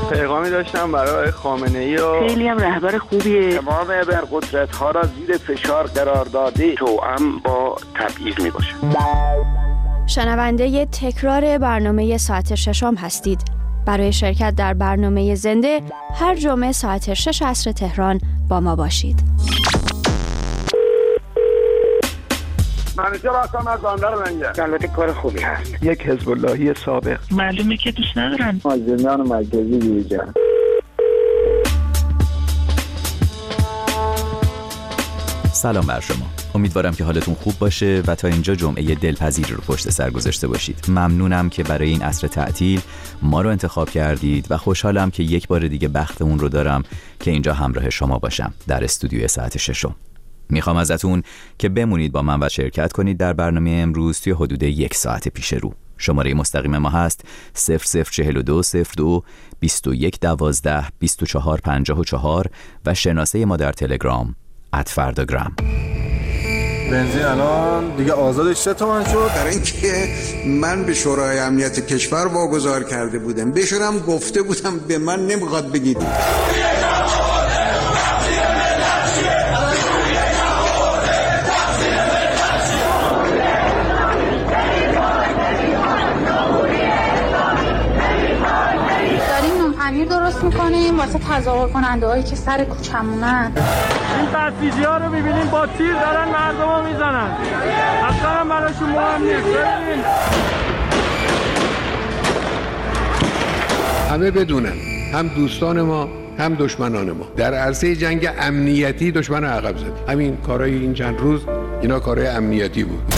پیغامی داشتم برای خامنه‌ای و خیلی هم رهبر خوبیه. تمام ابرقدرت‌ها را زیر فشار قرار داده، توأم با تبعیض میباشه. شنونده تکرار برنامه ساعت ششم هستید. برای شرکت در برنامه زنده هر جمعه ساعت 6 عصر تهران با ما باشید. منیجر هستم از بندر منگه. البته کار خوبی هست. یک حزب اللهی سابق. معلومه که دوست ندارن. زندان مرکزی دیجا. سلام بر شما. امیدوارم که حالتون خوب باشه و تا اینجا جمعه دلپذیر رو پشت سر گذاشته باشید. ممنونم که برای این عصر تعطیل ما رو انتخاب کردید و خوشحالم که یک بار دیگه بختمون رو دارم که اینجا همراه شما باشم در استودیوی ساعت ششم. میخوام ازتون که بمونید با من و شرکت کنید در برنامه امروز توی حدود 1 ساعت پیش رو. شماره مستقیم ما هست 004202 2112 2454 و شناسه ما در تلگرام @فرداگرام. بنزین الان دیگه آزادش 3 تومن شد. برای اینکه من به شورای امنیت کشور واگذار کرده بودم، بهشونم گفته بودم به من نمیخواد بگید. پنیر درست میکنیم واسه تظاهر کننده هایی که سر کوچمونن. این بسیجی ها رو ببینیم با تیر دارن مردم ها میزنن، اصلا هم براشون مهم نیست. ببینیم همه بدونن، هم دوستان ما هم دشمنان ما در عرصه جنگ امنیتی دشمن عقب زد. همین کارهای این چند روز اینا کارهای امنیتی بود.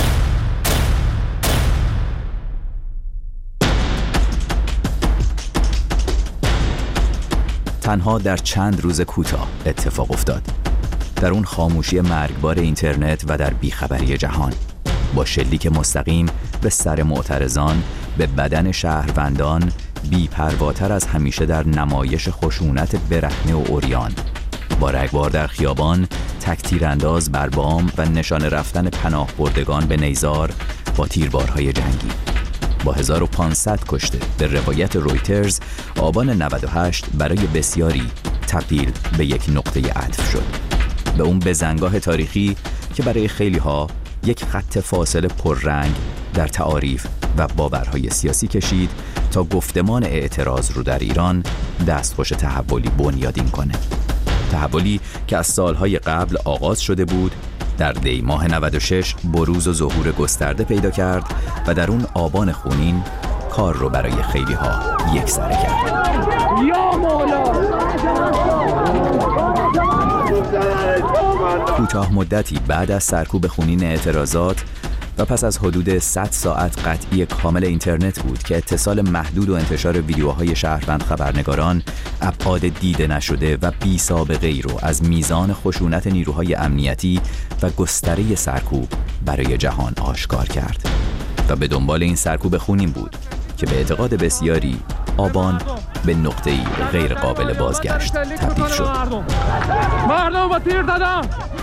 تنها در چند روز کوتاه اتفاق افتاد. در اون خاموشی مرگبار اینترنت و در بیخبری جهان، با شلیک مستقیم به سر معترضان، به بدن شهروندان، بی‌پرواتر از همیشه در نمایش خشونت برهنه و عریان، با رگبار در خیابان، تک‌تیرانداز بر بام و نشانه رفتن پناه بردگان به نیزار با تیربارهای جنگی. با 1500 کشته به روایت رویترز، آبان 98 برای بسیاری تبدیل به یک نقطه عطف شد، به اون بزنگاه تاریخی که برای خیلی ها یک خط فاصله پررنگ در تعاریف و باورهای سیاسی کشید تا گفتمان اعتراض رو در ایران دستخوش تحولی بنیادین کنه. تحولی که از سالهای قبل آغاز شده بود، در دی ماه 96 بروز و ظهور گسترده پیدا کرد و در اون آبان خونین کار رو برای خیلی ها یکسره کرد. یا مولا! کوتاه مدتی بعد از سرکوب خونین اعتراضات و پس از حدود 100 ساعت قطعی کامل اینترنت بود که اتصال محدود و انتشار ویدیوهای شهروند خبرنگاران ابعاد دیده نشده و بی سابقه ای رو از میزان خشونت نیروهای امنیتی و گستره سرکوب برای جهان آشکار کرد. و به دنبال این سرکوب خونین بود که به اعتقاد بسیاری آبان به نقطه‌ای غیر قابل بازگشت تبدیل شد. مردم با تیر دادن!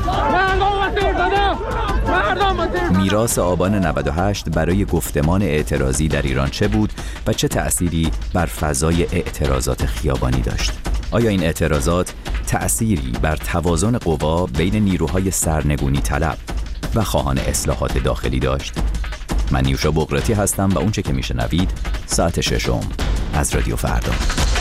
میراث آبان 98 برای گفتمان اعتراضی در ایران چه بود و چه تأثیری بر فضای اعتراضات خیابانی داشت؟ آیا این اعتراضات تأثیری بر توازن قوا بین نیروهای سرنگونی طلب و خواهان اصلاحات داخلی داشت؟ من نیوشا بقراتی هستم و اونچه که میشنوید ساعت ششم از رادیو فردا.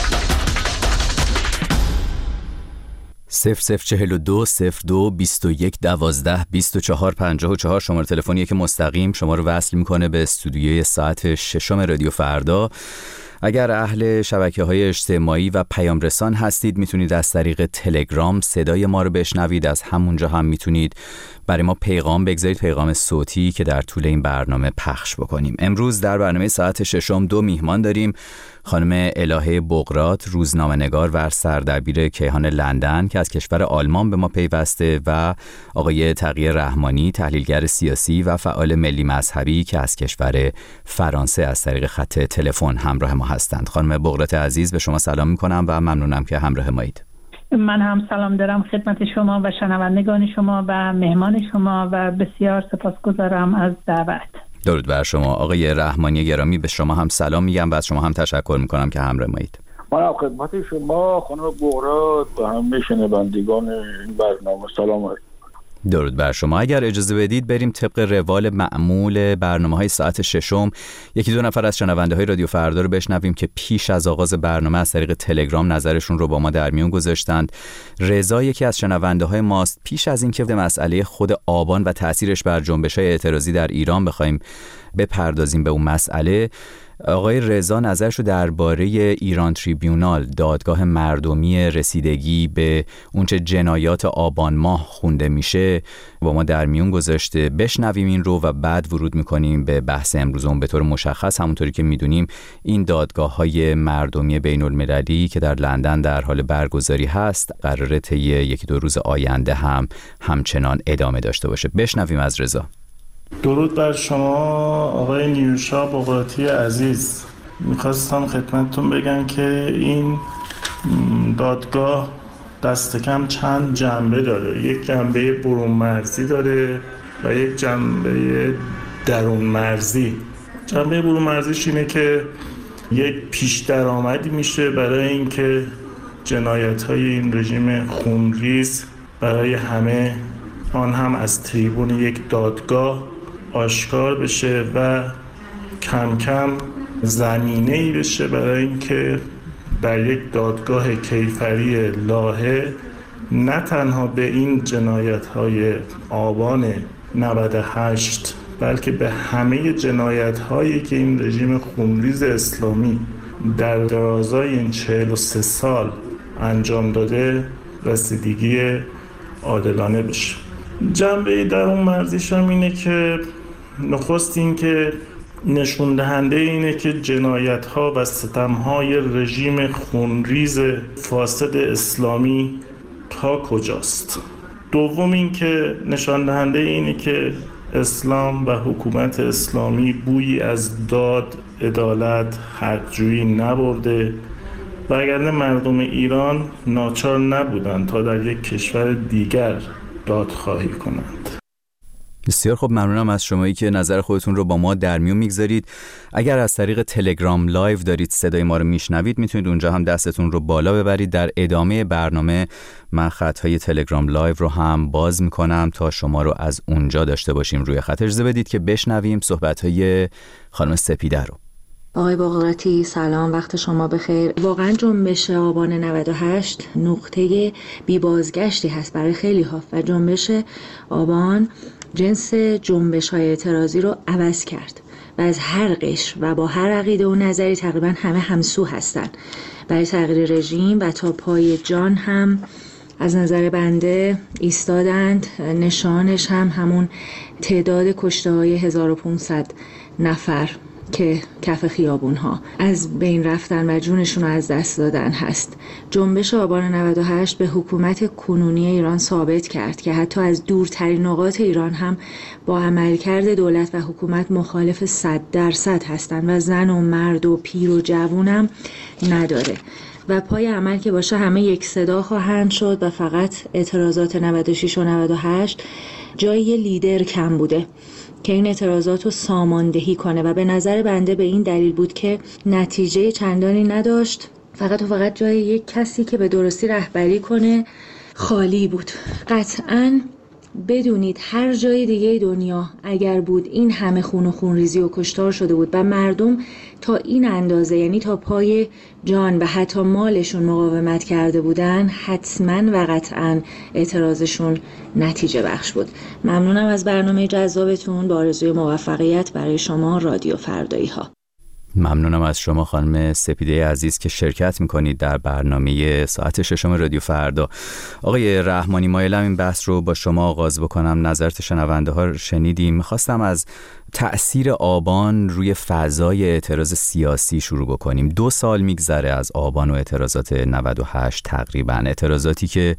0042 02 21 12 24 54 شماره تلفنیه که مستقیم شما رو وصل میکنه به استودیوی ساعت ششم رادیو فردا. اگر اهل شبکه‌های اجتماعی و پیام رسان هستید میتونید از طریق تلگرام صدای ما رو بشنوید. از همونجا هم میتونید برای ما پیغام بگذارید، پیغام صوتی که در طول این برنامه پخش بکنیم. امروز در برنامه ساعت ششم 2 میهمان داریم. خانم الهه بقرات، روزنامه‌نگار و سردبیر کیهان لندن که از کشور آلمان به ما پیوسته، و آقای تقی رحمانی، تحلیلگر سیاسی و فعال ملی مذهبی که از کشور فرانسه از طریق خط تلفن همراه ما هستند. خانم بقرات عزیز، به شما سلام می‌کنم و ممنونم که همراه مایید. من هم سلام دارم خدمت شما و شنوندگان شما و مهمان شما و بسیار سپاسگزارم از دعوت. درود بر شما. آقای رحمانی گرامی، به شما هم سلام میگم و از شما هم تشکر میکنم که همراه مایید. من خدمت شما خانم بغرا و همه شنوندگان این برنامه سلام علیکم. درود بر شما. اگر اجازه بدید بریم طبق روال معمول برنامه‌های ساعت ششم. یکی دو نفر از شنونده‌های رادیو فردا رو بشنویم که پیش از آغاز برنامه از طریق تلگرام نظرشون رو با ما در میون گذاشتند. رضا یکی از شنونده‌های ماست. پیش از اینکه به مسئله خود آبان و تأثیرش بر جنبش‌های اعتراضی در ایران بخوایم بپردازیم به اون مسئله، آقای رضا نظرشو درباره ایران تریبیونال، دادگاه مردمی رسیدگی به اونچه جنایات آبان ماه خونده میشه، با ما در میون گذاشته. بشنویم این رو و بعد ورود میکنیم به بحث امروزمون. به طور مشخص همونطوری که میدونیم این دادگاه‌های مردمی بین المللی که در لندن در حال برگزاری هست قراره طی یکی دو روز آینده هم همچنان ادامه داشته باشه. بشنویم از رضا. درود بر شما آقای نیوشا بغراتی عزیز. میخواستم خدمتتون بگم که این دادگاه دست کم چند جنبه داره. یک جنبه برون مرزی داره و یک جنبه درون مرزی. جنبه برون مرزیش اینه که یک پیش درآمدی میشه برای اینکه جنایت‌های این رژیم خونریز برای همه، آن هم از تریبون یک دادگاه، آشکار بشه و کم کم زمینه‌ای بشه برای اینکه در یک دادگاه کیفری لاهه نه تنها به این جنایت‌های آبان 98 بلکه به همه جنایت‌هایی که این رژیم خونریز اسلامی در درازای این 43 سال انجام داده رسیدگی عادلانه بشه. جنبه درون مرزیش هم اینه که نخست این که نشون دهنده اینه که جنایت‌ها و ستم‌های رژیم خونریز فاسد اسلامی تا کجاست. دوم این که نشان دهنده اینه که اسلام و حکومت اسلامی بویی از داد، عدالت، حق‌جویی نبرده و اگر مردم ایران ناچار نبودن تا در یک کشور دیگر دادخواهی کنند. بسیار خوب، ممنونم از شمایی که نظر خودتون رو با ما در میون میگذارید. اگر از طریق تلگرام لایو دارید صدای ما رو میشنوید میتونید اونجا هم دستتون رو بالا ببرید. در ادامه برنامه من خطهای تلگرام لایو رو هم باز میکنم تا شما رو از اونجا داشته باشیم روی خط. اجازه بدید که بشنویم صحبت‌های خانم سپیده رو. آقای بغراتی سلام، وقت شما بخیر. واقعا جنبش آبان 98 نقطه بی بازگشتی هست برای خیلی ها و جنبش آبان جنس جنبش های اعتراضی رو عوض کرد و از هر قشر و با هر عقیده و نظری تقریبا همه همسو هستن برای تغییر رژیم و تا پای جان هم از نظر بنده ایستادند. نشانش هم همون تعداد کشته های 1500 نفر که کف خیابون ها از بین رفتن و جونشون رو از دست دادن هست. جنبش آبان 98 به حکومت کنونی ایران ثابت کرد که حتی از دورترین نقاط ایران هم با عملکرد دولت و حکومت مخالف 100% هستن و زن و مرد و پیر و جوون هم نداره و پای عمل که باشه همه یک صدا خواهند شد و فقط اعتراضات 96 و 98 جای یه لیدر کم بوده که این اعتراضات رو ساماندهی کنه و به نظر بنده به این دلیل بود که نتیجه چندانی نداشت. فقط جای یک کسی که به درستی رهبری کنه خالی بود. قطعاً بدونید هر جای دیگه دنیا اگر بود این همه خون و خونریزی و کشتار شده بود و مردم تا این اندازه یعنی تا پای جان و حتی مالشون مقاومت کرده بودن، حتما و قطعا اعتراضشون نتیجه بخش بود. ممنونم از برنامه جذابتون، با آرزوی موفقیت برای شما رادیو فردایی ها. ممنونم از شما خانم سپیده عزیز که شرکت میکنید در برنامه ساعت ششم رادیو فردا. آقای رحمانی مایلم این بحث رو با شما آغاز بکنم. نظرت شنونده ها شنیدیم. میخواستم از تأثیر آبان روی فضای اعتراض سیاسی شروع بکنیم. 2 سال میگذره از آبان و اعتراضات 98 تقریبا، اعتراضاتی که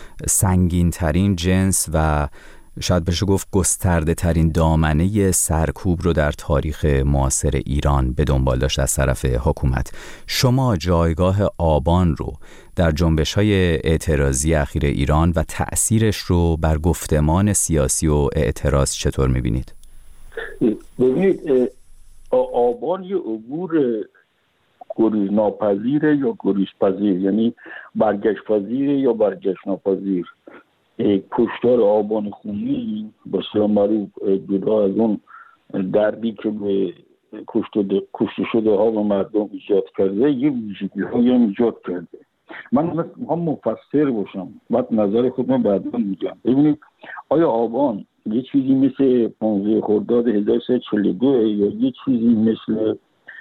سنگین ترین جنس و شاید بشه گفت گسترده ترین دامنه سرکوب رو در تاریخ معاصر ایران به دنبال داشت از طرف حکومت. شما جایگاه آبان رو در جنبش‌های اعتراضی اخیر ایران و تأثیرش رو بر گفتمان سیاسی و اعتراض چطور می‌بینید؟ ببینید، آبان یه عبور گریز ناپذیره یا گریز پذیر، یعنی برگشت پذیره یا برگشت ناپذیر. کشتار آبان خونی بسیار معروف جدا از اون دردی که به کشته شده ها و مردم ایجاد کرده، یه ویژگی های ایجاد کرده. من هم مفسر باشم، بعد نظر خودم بعدا میگم. ببینید آیا آبان یه چیزی مثل 15 خرداد 1342 یا یه چیزی مثل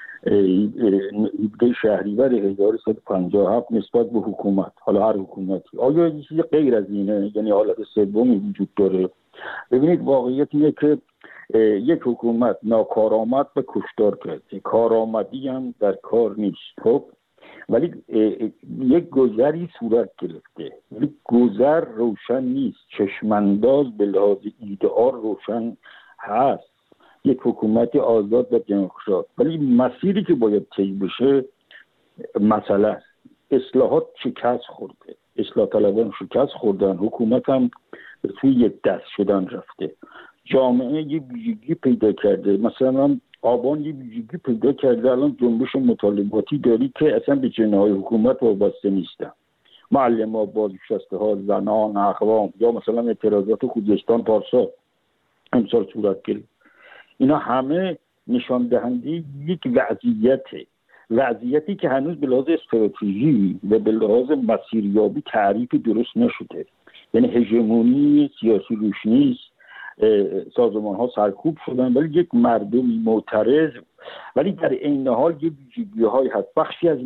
17 شهریور 1357 نسبت به حکومت، حالا هر حکومتی، آیا یه چیزی غیر از اینه؟ یعنی حالت سومی وجود داره؟ ببینید واقعیت اینه که یک حکومت ناکارآمد به کشتار کرده، کارآمدی هم در کار نیست، خب ولی یک گذری صورت گرفته، یک گذر روشن نیست، چشمانداز به لحاظ ایدئال روشن هست، یک حکومت آزاد و دموکرات، ولی مسیری که باید طی بشه مسئله است. اصلاحات شکست خورده، اصلاح طلبان شکست خوردن، حکومت هم توی یک دست شدن رفته، جامعه یه ویژگی پیدا کرده، مثلا آبان یه ویژگی پیدا کرده، الان جنبش مطالباتی داری که اصلا به جناح حکومت وابسته نیستن، معلم‌ها، بازنشسته‌ها، زنان، اقوام، یا مثلا اعتراضات خوزستان پارسا امسال صورت گرفت. اینا همه نشان دهنده یک وضعیتی که هنوز به لحاظ استراتژی و به لحاظ مسیریابی تعریف درست نشده. یعنی هژمونی سیاسی روش نیست، سازمان ها سرکوب شدن، ولی یک مردمی معترض، ولی در عین حال یه ویژگی های هست. بخشی از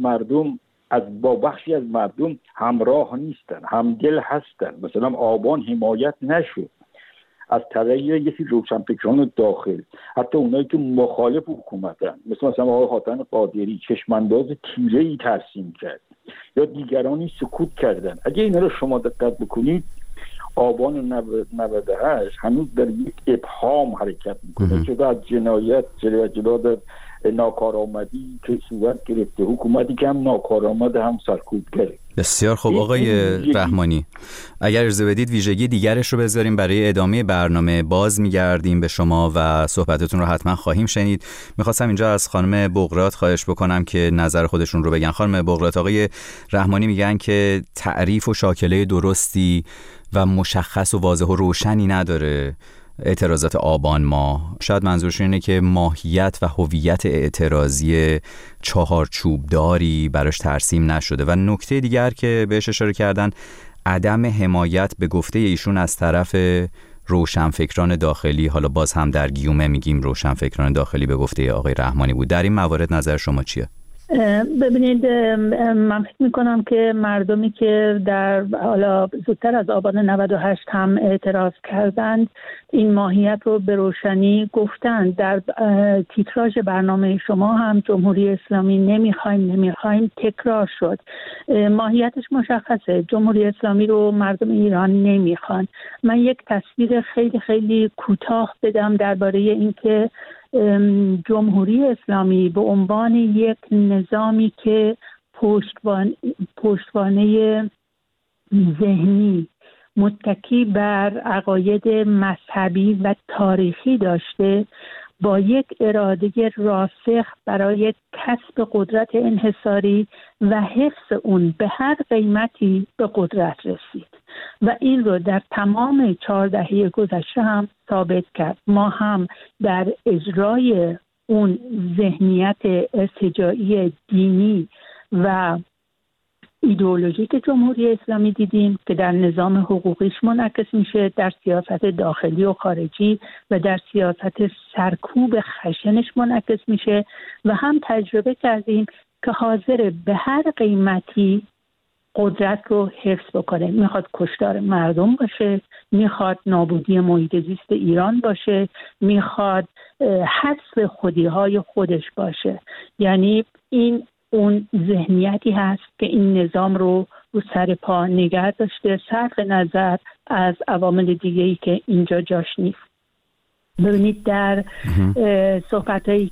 مردم همراه نیستن، همدل هستن. مثلا آبان حمایت نشد از طرف یکی روشنفکران داخل، حتی اونایی که مخالف حکومتن، مثلا آقای حاتم قادری چشمانداز تیره‌ای ترسیم کرد یا دیگرانی سکوت کردن. اگه اینا رو شما دقت بکنید، آبان 98 هنوز در یک ابهام حرکت میکنه، جدا از جنایت، جدا از ناکارآمدی که صورت گرفته، حکومتی که هم ناکارآمد هم سرکوب کرد. بسیار خوب آقای رحمانی، اگر اجازه بدید ویژگی دیگرش رو بذاریم برای ادامه برنامه، باز میگردیم به شما و صحبتتون رو حتما خواهیم شنید. میخواستم اینجا از خانم بقراط خواهش بکنم که نظر خودشون رو بگن. خانم بقراط، آقای رحمانی میگن که تعریف و شاکله درستی و مشخص و واضح و روشنی نداره اعتراضات آبان ماه. شاید منظورشون اینه که ماهیت و هویت اعتراضی چهارچوبداری براش ترسیم نشده. و نکته دیگر که بهش اشاره کردن، عدم حمایت به گفته ایشون از طرف روشنفکران داخلی، حالا باز هم در گیومه میگیم روشنفکران داخلی به گفته آقای رحمانی بود. در این موارد نظر شما چیه؟ ببینید، من فکر میکنم که مردمی که در حالا زودتر از آبان 98 هم اعتراض کردند این ماهیت رو به روشنی گفتند. در تیتراژ برنامه شما هم جمهوری اسلامی نمیخوایم تکرار شد. ماهیتش مشخصه، جمهوری اسلامی رو مردم ایران نمیخوان. من یک تصویر خیلی خیلی کوتاه بدم درباره اینکه جمهوری اسلامی به عنوان یک نظامی که پشتوانه ذهنی متکی بر عقاید مذهبی و تاریخی داشته، با یک اراده راسخ برای کسب قدرت انحصاری و حفظ اون به هر قیمتی به قدرت رسید و این رو در تمام 4 دهه گذشته هم ثابت کرد. ما هم در اجرای اون ذهنیت ارتجاعی دینی و ایدئولوژیک جمهوری اسلامی دیدیم که در نظام حقوقیش منعکس میشه، در سیاست داخلی و خارجی و در سیاست سرکوب خشنش منعکس میشه، و هم تجربه کردیم که حاضر به هر قیمتی قدرت رو حفظ بکنه. میخواد کشتار مردم باشه، میخواد نابودی محیط زیست ایران باشه، میخواد حذف خودیهای خودش باشه. یعنی این اون ذهنیتی هست که این نظام رو سر پا نگه داشته، صرف نظر از عوامل دیگه‌ای که اینجا جاش نیست. ببینید در صحبتایی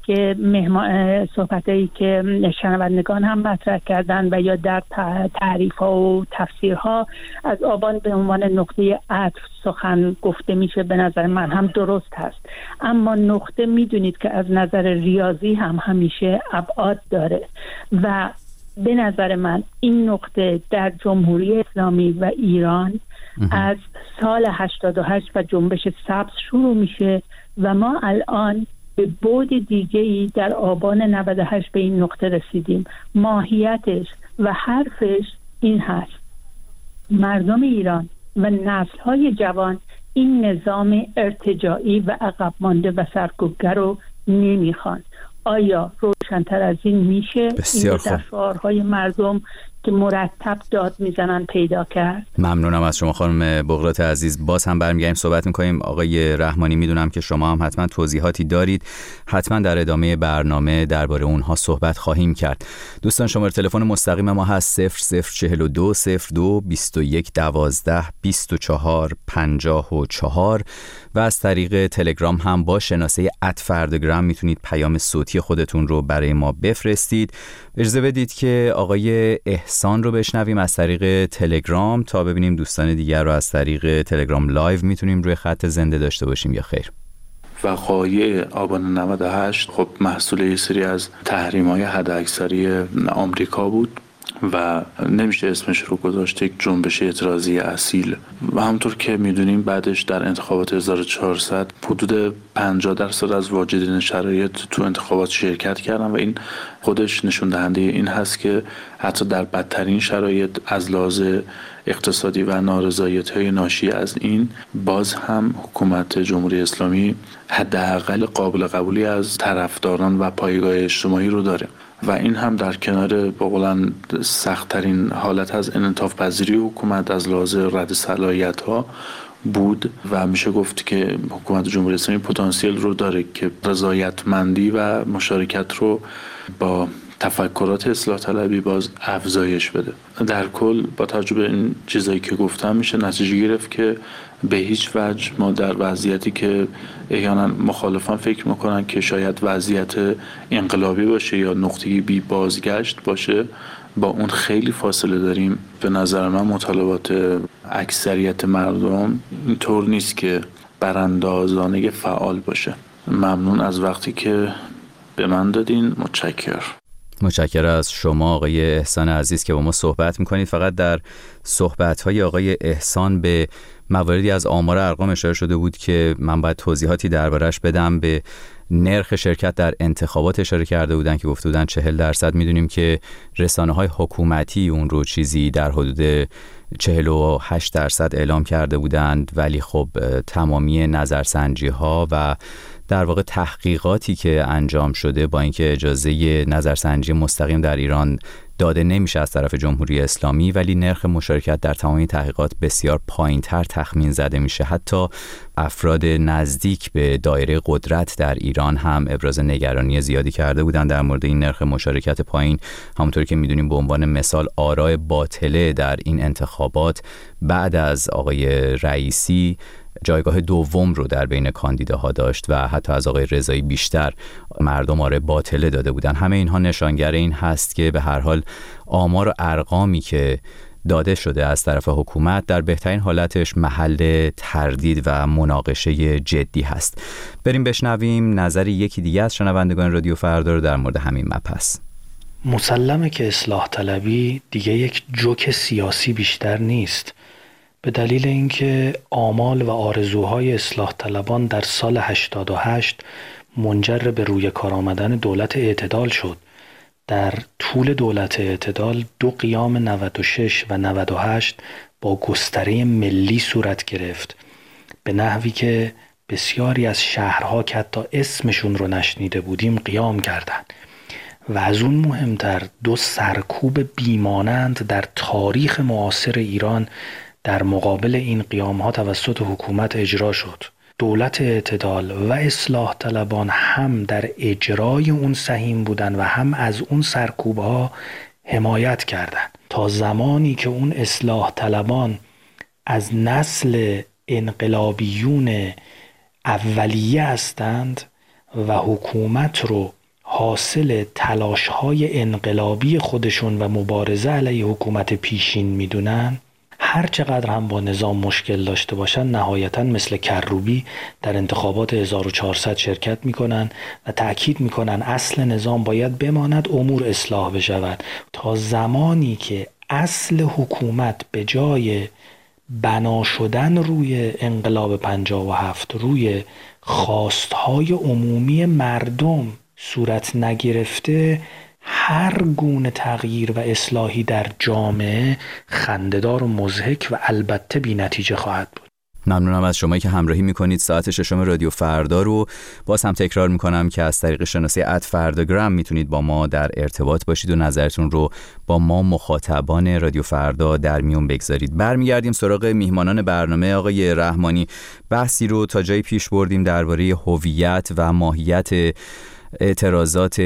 که شنوندگان هم مطرح کردن و یا در تعریف‌ها و تفسیرها از آبان به عنوان نقطه عطف سخن گفته میشه. به نظر من هم درست هست، اما نقطه میدونید که از نظر ریاضی هم همیشه ابعاد داره و به نظر من این نقطه در جمهوری اسلامی و ایران از سال 88 و جنبش سبز شروع میشه و ما الان به بعد دیگه‌ای در آبان 98 به این نقطه رسیدیم. ماهیتش و حرفش این هست: مردم ایران و نسل‌های جوان این نظام ارتجاعی و عقب مانده و سرکوبگر رو نمیخوان. آیا روشن‌تر از این میشه؟ بسیار خوب. در شعارهای مردم که مرتب داد میزنن پیدا کرد. ممنونم از شما خانم بقراط عزیز. باز هم برمیگردیم صحبت میکنیم. آقای رحمانی، میدونم که شما هم حتما توضیحاتی دارید، حتما در ادامه برنامه درباره اونها صحبت خواهیم کرد. دوستان شماره تلفن مستقیم ما هست 0042 02 21 12 24 54 و از طریق تلگرام هم با شناسه @فردگرام میتونید پیام صوتی خودتون رو برای ما بفرستید. اجازه بدید که آقای احسان رو بشنویم از طریق تلگرام تا ببینیم دوستان دیگر رو از طریق تلگرام لایو میتونیم روی خط زنده داشته باشیم یا خیر. وقایع آبان 98 خب محصول یه سری از تحریم‌های حداکثری آمریکا بود و نمیشه اسمش رو گذاشت یک جنبش اعتراضی اصیل و همونطور که میدونیم بعدش در انتخابات 1400 حدود 50% از واجدین شرایط تو انتخابات شرکت کردن و این خودش نشون دهنده این هست که حتی در بدترین شرایط از لحاظ اقتصادی و نارضایتی‌های ناشی از این باز هم حکومت جمهوری اسلامی حداقل قابل قبولی از طرفداران و پایگاه اجتماعی رو داره و این هم در کنار بقولن سخت‌ترین حالت از انعطاف پذیری حکومت از لحاظ رد صلاحیت‌ها بود و میشه گفت که حکومت جمهوری اسلامی پتانسیل رو داره که رضایتمندی و مشارکت رو با تفکرات اصلاح طلبی باز افزایش بده. در کل با توجه به این چیزایی که گفتم میشه نتیجه گرفت که به هیچ وجه ما در وضعیتی که احیانا مخالفان فکر میکنن که شاید وضعیت انقلابی باشه یا نقطه‌ای بی بازگشت باشه با اون خیلی فاصله داریم. به نظر من مطالبات اکثریت مردم اینطور نیست که براندازانه فعال باشه. ممنون از وقتی که به من دادین. متشکرم از شما آقای احسان عزیز که با ما صحبت میکنید. فقط در صحبت‌های آقای احسان به مواردی از آمار ارقام اشاره شده بود که من باید توضیحاتی دربارش بدم. به نرخ شرکت در انتخابات اشاره کرده بودن که گفته بودن 40%. میدونیم که رسانه‌های حکومتی اون رو چیزی در حدود 48% اعلام کرده بودند، ولی خب تمامی نظرسنجی‌ها و در واقع تحقیقاتی که انجام شده با اینکه اجازه نظرسنجی مستقیم در ایران داده نمیشه از طرف جمهوری اسلامی، ولی نرخ مشارکت در تمامی تحقیقات بسیار پایین‌تر تخمین زده میشه. حتی افراد نزدیک به دایره قدرت در ایران هم ابراز نگرانی زیادی کرده بودند در مورد این نرخ مشارکت پایین. همونطور که میدونیم به عنوان مثال آراء باطله در این انتخابات بعد از آقای رئیسی جایگاه دوم رو در بین کاندیداها داشت و حتی از آقای رضایی بیشتر مردم آراء باطله داده بودن. همه اینها نشانگر این هست که به هر حال آمار و ارقامی که داده شده از طرف حکومت در بهترین حالتش محل تردید و مناقشه جدی هست. بریم بشنویم نظر یکی دیگه از شنوندگان رادیو فردا رو در مورد همین مبحث. مسلمه که اصلاح طلبی دیگه یک جوک سیاسی بیشتر نیست، به دلیل اینکه آمال و آرزوهای اصلاح طلبان در سال 88 منجر به روی کار آمدن دولت اعتدال شد. در طول دولت اعتدال 2 قیام 96 و 98 با گستره ملی صورت گرفت، به نحوی که بسیاری از شهرها که حتی اسمشون رو نشنیده بودیم قیام کردند و از اون مهمتر 2 سرکوب بیمانند در تاریخ معاصر ایران در مقابل این قیام‌ها توسط حکومت اجرا شد. دولت اعتدال و اصلاح طلبان هم در اجرای اون سهیم بودن و هم از اون سرکوب‌ها حمایت کردند تا زمانی که اون اصلاح طلبان از نسل انقلابیون اولیه هستند و حکومت رو حاصل تلاش‌های انقلابی خودشون و مبارزه علیه حکومت پیشین میدونن، هر چقدر هم با نظام مشکل داشته باشن نهایتاً مثل کروبی در انتخابات 1400 شرکت میکنن و تأکید میکنن اصل نظام باید بماند، امور اصلاح بشود. تا زمانی که اصل حکومت به جای بنا شدن روی انقلاب 57 روی خواستهای عمومی مردم صورت نگرفته، هر گونه تغییر و اصلاحی در جامعه خنده‌دار و مضحک و البته بی نتیجه خواهد بود. ممنونم از شمایی که همراهی میکنید. ساعت 6 رادیو فردا رو باز هم تکرار میکنم که از طریق شناسه @فرداگرام میتونید با ما در ارتباط باشید و نظرتون رو با ما مخاطبان رادیو فردا در میون بگذارید. برمیگردیم سراغ میهمانان برنامه. آقای رحمانی، بحثی رو تا جایی پیش بردیم درباره هویت و ماهیت اعتراضات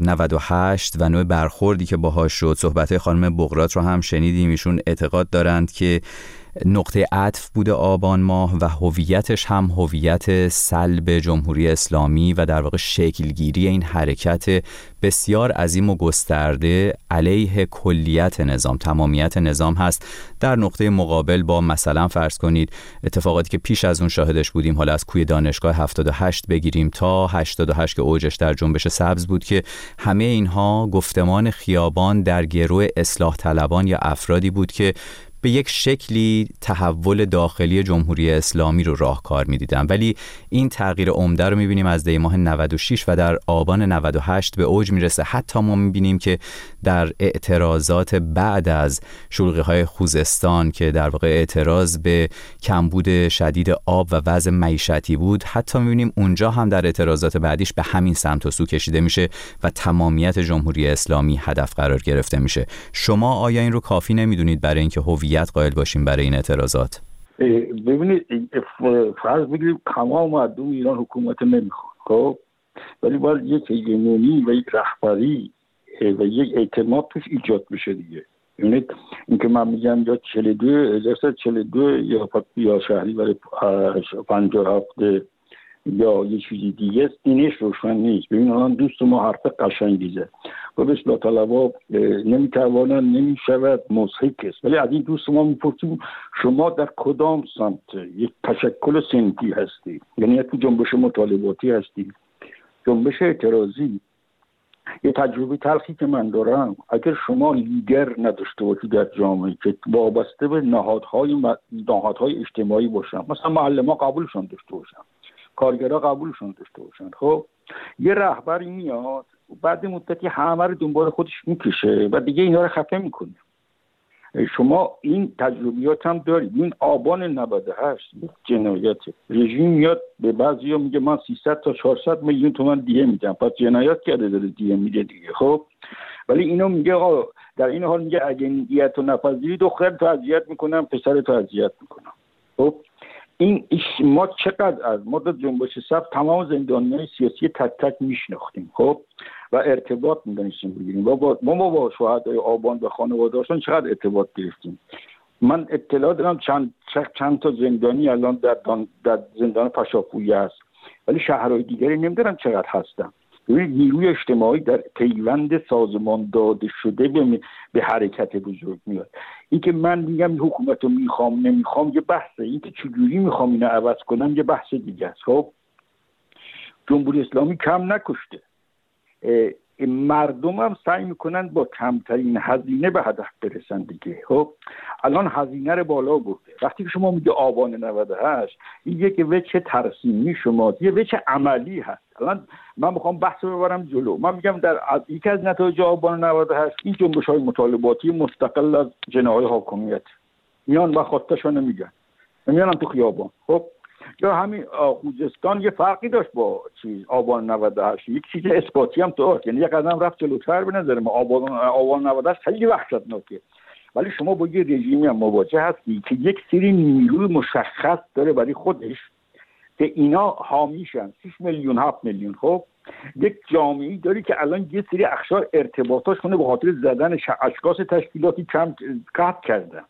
98 و نوع برخوردی که باهاش شد. صحبت‌های خانم بقراط رو هم شنیدیم. ایشون اعتقاد دارند که نقطه عطف بوده آبان ماه و هویتش هم هویت سلب جمهوری اسلامی و در واقع شکلگیری این حرکت بسیار عظیم و گسترده علیه کلیت نظام، تمامیت نظام هست. در نقطه مقابل با مثلا فرض کنید اتفاقاتی که پیش از اون شاهدش بودیم، حالا از کوی دانشگاه 78 بگیریم تا 88 که اوجش در جنبش سبز بود، که همه اینها گفتمان خیابان در گرو اصلاح طلبان یا افرادی بود که به یک شکلی تحول داخلی جمهوری اسلامی رو راهکار می‌دیدن. ولی این تغییر عمده رو می‌بینیم از دی ماه 96 و در آبان 98 به اوج میرسه. حتی ما می‌بینیم که در اعتراضات بعد از شلوغی‌های خوزستان که در واقع اعتراض به کمبود شدید آب و وضع معیشتی بود، حتی می‌بینیم اونجا هم در اعتراضات بعدیش به همین سمت و سو کشیده میشه و تمامیت جمهوری اسلامی هدف قرار گرفته میشه. شما آیا این رو کافی نمی‌دونید برای اینکه هویت قائل باشیم برای این اعتراضات؟ ببینید، فرض بگیریم تمام مردم ایران حکومت نمیخوان، خب ولی باید یک هژمونی و یک رهبری و یک اعتماد توش ایجاد بشه دیگه. ببینید اینکه من میگم یا 42 یا شهری برای 57 یا یه چیزی دیگه است، اینش روشن نیست. ببین الان دوست ما حرف قشنگی زد و به اصلاح طلبا نمیتوانن، نمیشود، مضحک است. ولی از این دوست ما میپرسیم شما در کدام سمت یک تشکل سنفی هستی؟ یعنی تو جنبش مطالباتی هستی، جنبش اعتراضی؟ یه تجربه تلخی که من دارم، اگر شما لیدر نداشته باشی در جامعه که وابسته به نهادهای اجتماعی باشن، مثلا معلم ها قبولشون داشته باشن، کارگرها قبولشون داشته باشن، خب یه رهبری میاد بعد مدتی همه رو دنبال خودش میکشه و دیگه اینا رو خفه میکنه. شما این تجربیات هم دارید. این آبان 98 جنایت رژیم میاد به بعضیا میگه من 300 تا 400 میلیون تومان دیه میدم، پس جنایت کرده داره دیه میده دیگه، خب ولی اینو میگه آقا در این حال میگه اگه دیت رو نپذیری دخترت رو اذیت میکنم، پسرت رو اذیت میکنم. خب این ما چقدر از ما در جنبش سبز تمام زندانیان سیاسی تک تک میشناختیم، خب و ارتباط می‌داشتیم بگیریم. ما با شهدای آبان و خانواده‌هاشون چقدر ارتباط گرفتیم. من اطلاع دارم چند تا زندانی الان در زندان پشاپویی هست، ولی شهرهای دیگری نمیدونم چقدر هستن. ببینید نیروی اجتماعی در پیوند سازمان داده شده به حرکت بزرگ میاد. این که من میگم حکومت رو میخوام نمیخوام یه بحثه، این که چجوری میخوام اینو عوض کنم یه بحث دیگه است. خب جمهوری اسلامی کم نکشته، مردم هم سعی میکنن با کمترین هزینه به هدف برسن دیگه. خب الان هزینه رو بالا برده. وقتی که شما میگه آبان 98 این یک وجه ترسیمی شماست، یه وجه عملی هست. الان من میخوام بحث رو ببرم جلو. من میگم در یکی از نتایج آبان 98 این جنبش‌های مطالباتی مستقل از جناح‌های حاکمیت میان و خواستشون نمیگن، میانن تو خیابان. خب یا همین خوزستان یه فرقی داشت با آبان 98، یک چیز اثباتی هم داشت، یعنی یک قدم رفت جلوتر به نظر ما. آبان 98 خیلی وحشتناکه، ولی شما با یه رژیمی هم مواجه هستی که یک سری نیروی مشخص داره برای خودش که اینا حامیشن، 6 میلیون 7 میلیون. خب یک جامعه‌ای داری که الان یه سری اقشار ارتباطاشونه به خاطر زدن اشخاص تشکیلاتی کم قطع کردن.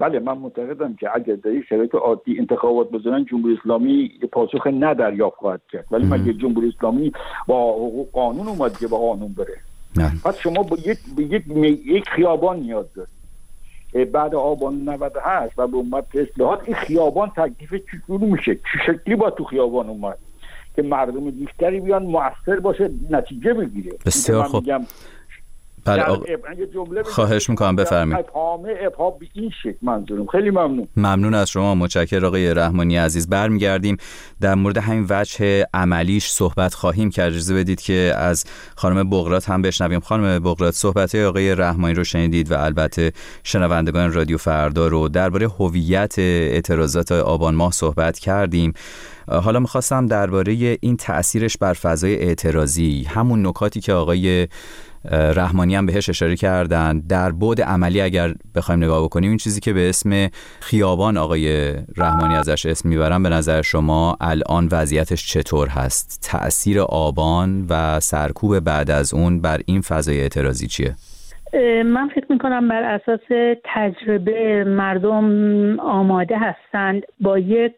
بله من معتقدم که اگر در این شرایط عادی انتخابات بزنن جمهوری اسلامی پاسخ ندریافت خواهد کرد، ولی مگه جمهوری اسلامی با حقوق قانون اومد که با قانون بره؟ پس شما با یک خیابان نیاز دارید. بعد آبان 98 و به اومد اصلاحات این خیابان تکلیف چجوری میشه؟ چه شکلی با تو خیابان اومد که مردم بیشتری بیان مؤثر باشه نتیجه بگیره؟ بسیار خوب. بله خواهش میکنم بفرمایید. ابهام به این شکل منظورم. خیلی ممنون از شما، متشکرم آقای رحمانی عزیز. برمیگردیم در مورد همین وجه عملیش صحبت خواهیم کرد. اجازه بدید که از خانم بقراط هم بشنویم. خانم بقراط، صحبت‌های آقای رحمانی رو شنیدید و البته شنوندگان رادیو فردا رو. درباره هویت اعتراضات آبان ماه صحبت کردیم. حالا می‌خواستم درباره این تأثیرش بر فضای اعتراضی، همون نکاتی که آقای رحمانی هم بهش اشاره کردن، در بعد عملی اگر بخوایم نگاه بکنیم، این چیزی که به اسم خیابان آقای رحمانی ازش اسم میبرن، به نظر شما الان وضعیتش چطور هست؟ تأثیر آبان و سرکوب بعد از اون بر این فضای اعتراضی چیه؟ من فکر میکنم بر اساس تجربه مردم آماده هستند با یک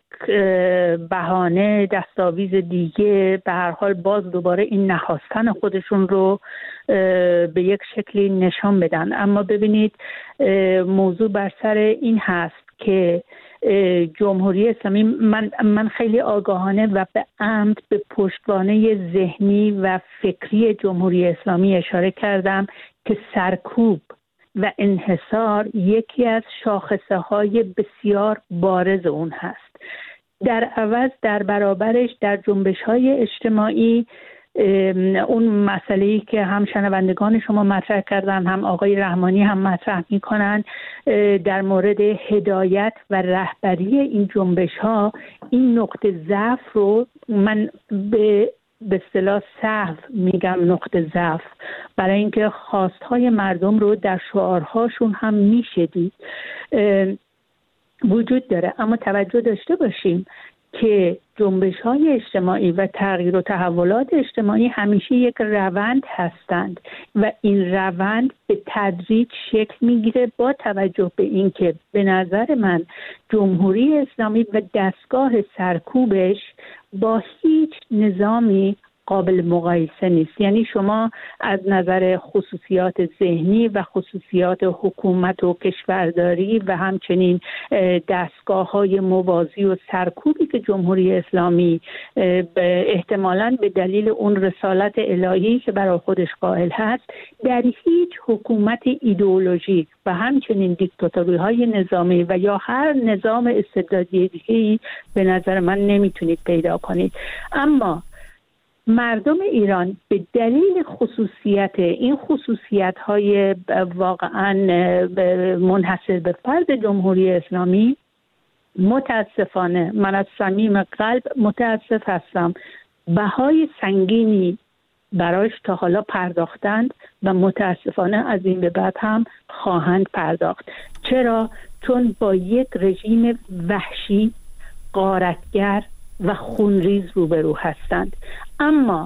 بهانه دستاویز دیگه به هر حال باز دوباره این نخواستن خودشون رو به یک شکلی نشان بدن. اما ببینید موضوع بر سر این هست که جمهوری اسلامی، من خیلی آگاهانه و به عمد به پشتوانه ذهنی و فکری جمهوری اسلامی اشاره کردم که سرکوب و انحصار یکی از شاخصه‌های بسیار بارز اون هست. در عوض در برابرش در جنبش‌های اجتماعی اون مسئله‌ای که هم شنوندگان شما مطرح کردن، هم آقای رحمانی هم مطرح می‌کنن در مورد هدایت و رهبری این جنبش‌ها، این نقطه ضعف رو من به اصطلاح سهو میگم، نقطه ضعف، برای اینکه خواستهای مردم رو در شعارهاشون هم میشدید وجود داره. اما توجه داشته باشیم که جنبش‌های اجتماعی و تغییر و تحولات اجتماعی همیشه یک روند هستند و این روند به تدریج شکل میگیره با توجه به اینکه به نظر من جمهوری اسلامی و دستگاه سرکوبش با هیچ نظامی قابل مقایسه نیست. یعنی شما از نظر خصوصیات ذهنی و خصوصیات حکومت و کشورداری و همچنین دستگاه‌های موازی و سرکوبی که جمهوری اسلامی احتمالاً به دلیل اون رسالت الهی که برای خودش قائل هست، در هیچ حکومت ایدئولوژیک و همچنین دیکتاتوری‌های نظامی و یا هر نظام استبدادی دیگه‌ای به نظر من نمیتونید پیدا کنید. اما مردم ایران به دلیل این خصوصیت‌های واقعاً منحصر به فرد جمهوری اسلامی، متاسفانه من از صمیم قلب متاسف هستم، بهای سنگینی برایش تا حالا پرداختند و متاسفانه از این به بعد هم خواهند پرداخت. چرا؟ چون با یک رژیم وحشی، غارتگر و خونریز روبرو هستند. اما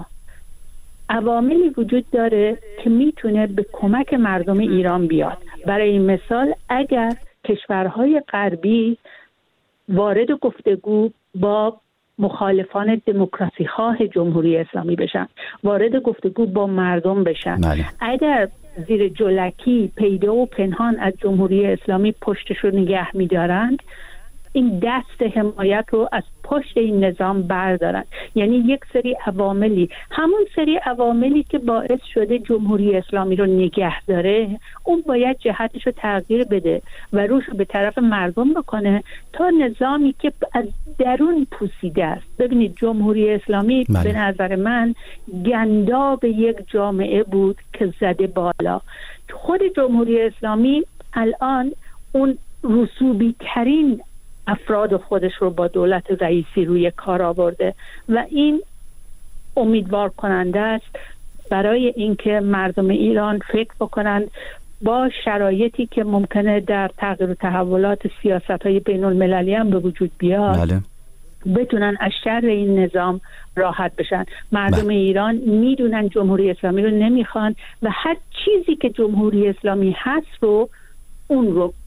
عواملی وجود داره که میتونه به کمک مردم ایران بیاد. برای این مثال اگر کشورهای غربی وارد گفتگو با مخالفان دموکراسی خواه جمهوری اسلامی بشن، وارد گفتگو با مردم بشن، اگر زیر جلکی پیدا و پنهان از جمهوری اسلامی پشتش رو نگه می‌دارند، این دست حمایت رو از پشت این نظام بردارن. یعنی یک سری عواملی، همون سری عواملی که باعث شده جمهوری اسلامی رو نگه داره، اون باید جهتش رو تغییر بده و روش رو به طرف مردم بکنه تا نظامی که از درون پوسیده است. ببینید جمهوری اسلامی به نظر من گنداب یک جامعه بود که زده بالا. خود جمهوری اسلامی الان اون رسوبی ترین افراد خودش رو با دولت رئیسی روی کار آورده و این امیدوار کننده است برای اینکه مردم ایران فکر بکنند با شرایطی که ممکنه در تغییر و تحولات سیاست‌های بین‌المللی هم به وجود بیاد، بتونن از شر این نظام راحت بشن. مردم ایران میدونن جمهوری اسلامی رو نمیخوان و هر چیزی که جمهوری اسلامی هست رو اون رو